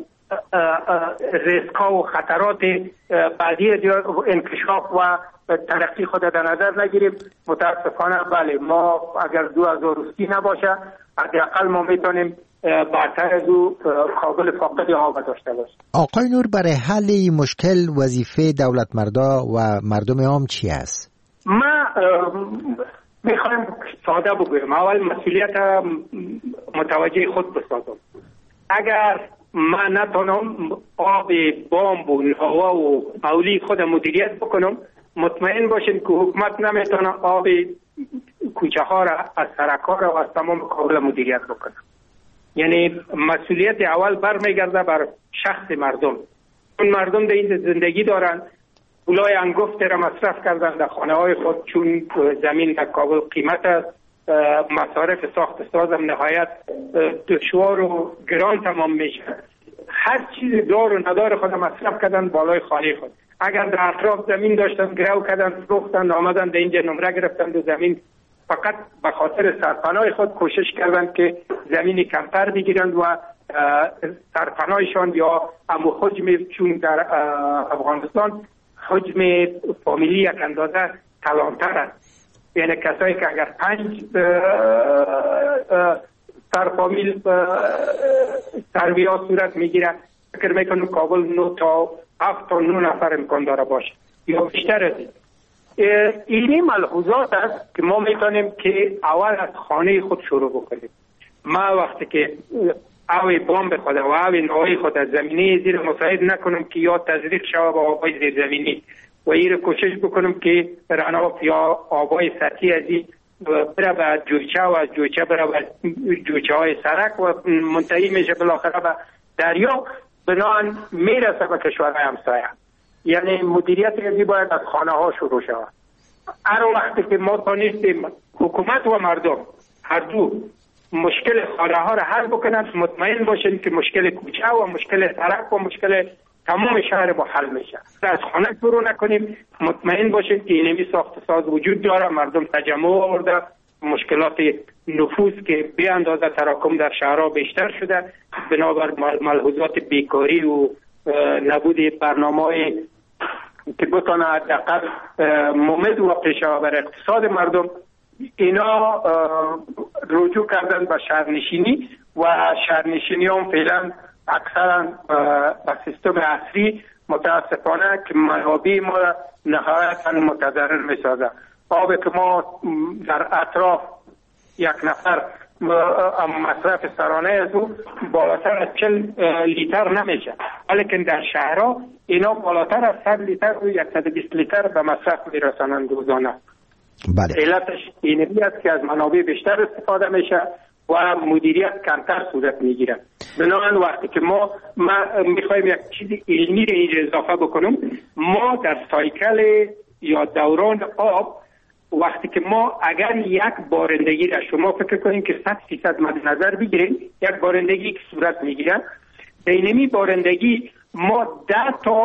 ریسک‌ها و خطرات بعدی انکشاف و ترقی خود در نظر نگیریم. متاسفانه بله، ما اگر 2030 نباشه حداقل ما میتونیم برتر از او کابل فاقد آب داشته باشیم.
آقای نور، برای حل این مشکل وظیفه دولت مردا و مردم عام چی است؟
ما میخوایم ساده بگویم. اول مسئولیت متوجه خود بسازم. اگر من نتونم آب بامب و هوا و مولی خود مدیریت بکنم، مطمئن باشین که حکومت نمیتونه آب کوچه ها را از سرک ها را و از تمام کابل مدیریت بکنه. یعنی مسئولیت اول برمیگرده بر شخص مردم. اون مردم در این زندگی دارن، پولای انگفت را مصرف کردن در خانه های خود، چون زمین در کابل قیمت است، مصارف ساخت سازم نهایت دشوار و گران تمام میشه. هر چیز دار و ندار خود مصرف کردن بالای خانه خود. اگر در اطراف زمین داشتن گرو کردن، فروختن، آمدن در اینجا نمره گرفتن و زمین فقط به خاطر سرپناه خود کوشش کردن که زمینی کمتر بگیرند و سرپناهشان یا امو حجم، چون در افغانستان حجم فامیلی یک اندازه کلانتر است. یعنی کسایی که اگر 5 سرفامیل سرویا صورت میگیرن، فکر میکنم کابل 9 تا 7 تا 9 نفر امکان داره باشه یا بیشتر از این ملحوظات است که ما میتونیم که اول از خانه خود شروع بکنیم. ما وقتی که آوی بامب خود و آوی نوعی خود از زمینی زیر مساعد نکنم که یا تزریق شود با آبای زیر زمینی و این رو کوشش بکنم که رناف یا آبای سطحی از این بره به جویچه و از جویچه بره به جویچه های سرک و منتهی میشه بالاخره به دریا، بنابراین میرسه به کشورهای همسایه. یعنی مدیریت ازی باید از خانه ها شروع شود. هر وقتی که ما تانستیم حکومت و مردم هر دو مشکل خانه ها را حل بکنند، مطمئن باشین که مشکل کوچه و مشکل سرک و مشکل تمام شهر با حل میشه. از خانه شروع نکنیم، مطمئن باشین که اینمی ساخت ساز وجود داره، مردم تجمع آورده، مشکلات نفوذ که به اندازه تراکم در شهرها بیشتر شده بنابر ملحوظات بیکاری و نبود برنامه‌ای که بتونه حداقل ممد و پیش‌رو بر اقتصاد مردم. اینا رجوع کردن به شهرنشینی و شهرنشینی هم فعلا اکثرا به سیستم عصری متاسفانه که منابع ما نهایتا متضرر میسازه. آب که ما در اطراف یک نفر مصرف سرانه از او بالاتر از 40 لیتر نمیشه، ولیکن در شهرها اینا بالاتر از 100 لیتر و 120 لیتر به مصرف میرسانند روزانه.
بله.
علتش اینمی است که از منابع بیشتر استفاده میشه و مدیریت کمتر صورت میگیره. بنابراین وقتی که ما میخوایم یک چیز علمی رو اینجا اضافه بکنم، ما در سایکل یا دوران آب وقتی که ما اگر یک بارندگی را شما فکر کنید که 100% مد نظر بگیرید، یک بارندگی که صورت میگیره، اینمی بارندگی ما 10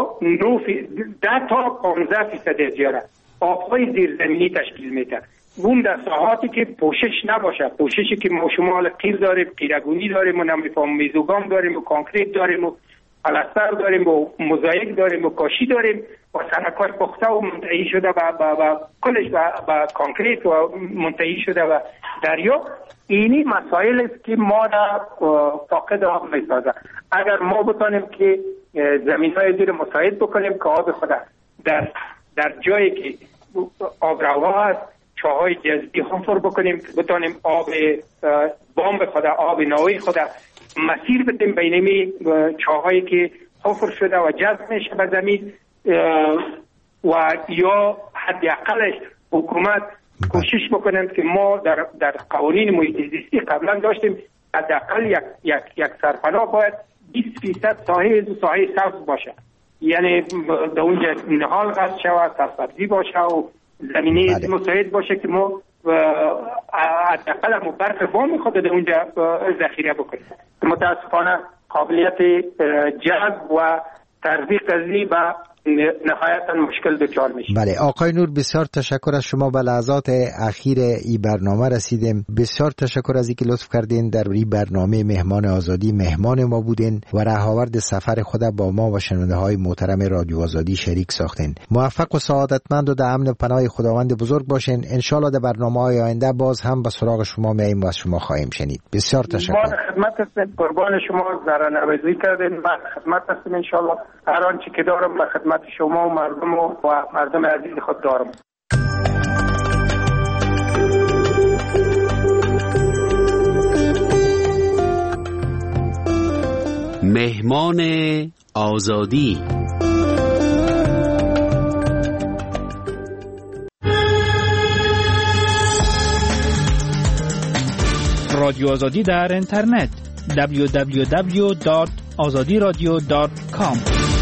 تا 15% زیاده آبهای زیرزمینی تشکیل میده. اون در ساحاتی که پوشش نباشه، پوششی که ما شمال قیر داریم، قیرگونی داریم و نمیفهم میزوگام داریم و کانکریت داریم و پلستر داریم و موزاییک داریم و کاشی داریم و سرک‌های پخته و منتهی شده و کلش به کانکریت و منتهی شده و دریا. اینی مسائل است که ما را فاقد آب میسازه. اگر ما بتانیم که زمین‌های زیر مساعد بکنیم که آب خود در در جایی که آب روا هست چاهای جذبی حفر بکنیم که بتانیم آب بامب خود، آب نوعی خود مسیر بدیم بین چاهایی که حفر شده و جذب میشه به زمین و یا حداقلش حکومت کوشش بکنند که ما در قوانین محیط زیستی قبلا داشتیم حداقل یک سرپناه باید 20% ساحه سبز باشه، یعنی در اونجا نهال قصد شود، سرسبزی باشه و زمینه مساعد باشه که ما حداقل برف بام خود در اونجا ذخیره بکنیم. متاسفانه قابلیت جذب و ترزیق از و نهایتا مشکل دچار میشه.
بله آقای نور، بسیار تشکر از شما. به لحظات اخیر این برنامه رسیدیم. بسیار تشکر از اینکه لطف کردین در این برنامه مهمان آزادی مهمان ما بودین و رهاورد سفر خود با ما و شنونده های محترم رادیو آزادی شریک ساختین. موفق و سعادتمند و در امن پناه خداوند بزرگ باشین. ان شاء الله در برنامه‌های آینده باز هم به سراغ شما میایم و از شما خواهیم شنید. بسیار تشکر.
ما خدمت هستیم، قربان شما، زارنوازی کردین. من خدمت هستم ان شاء الله. هر آنچه که دارم به خدمت شما و مردم عزیز خود دارم.
مهمان آزادی.
رادیو آزادی در اینترنت www.azadiradio.com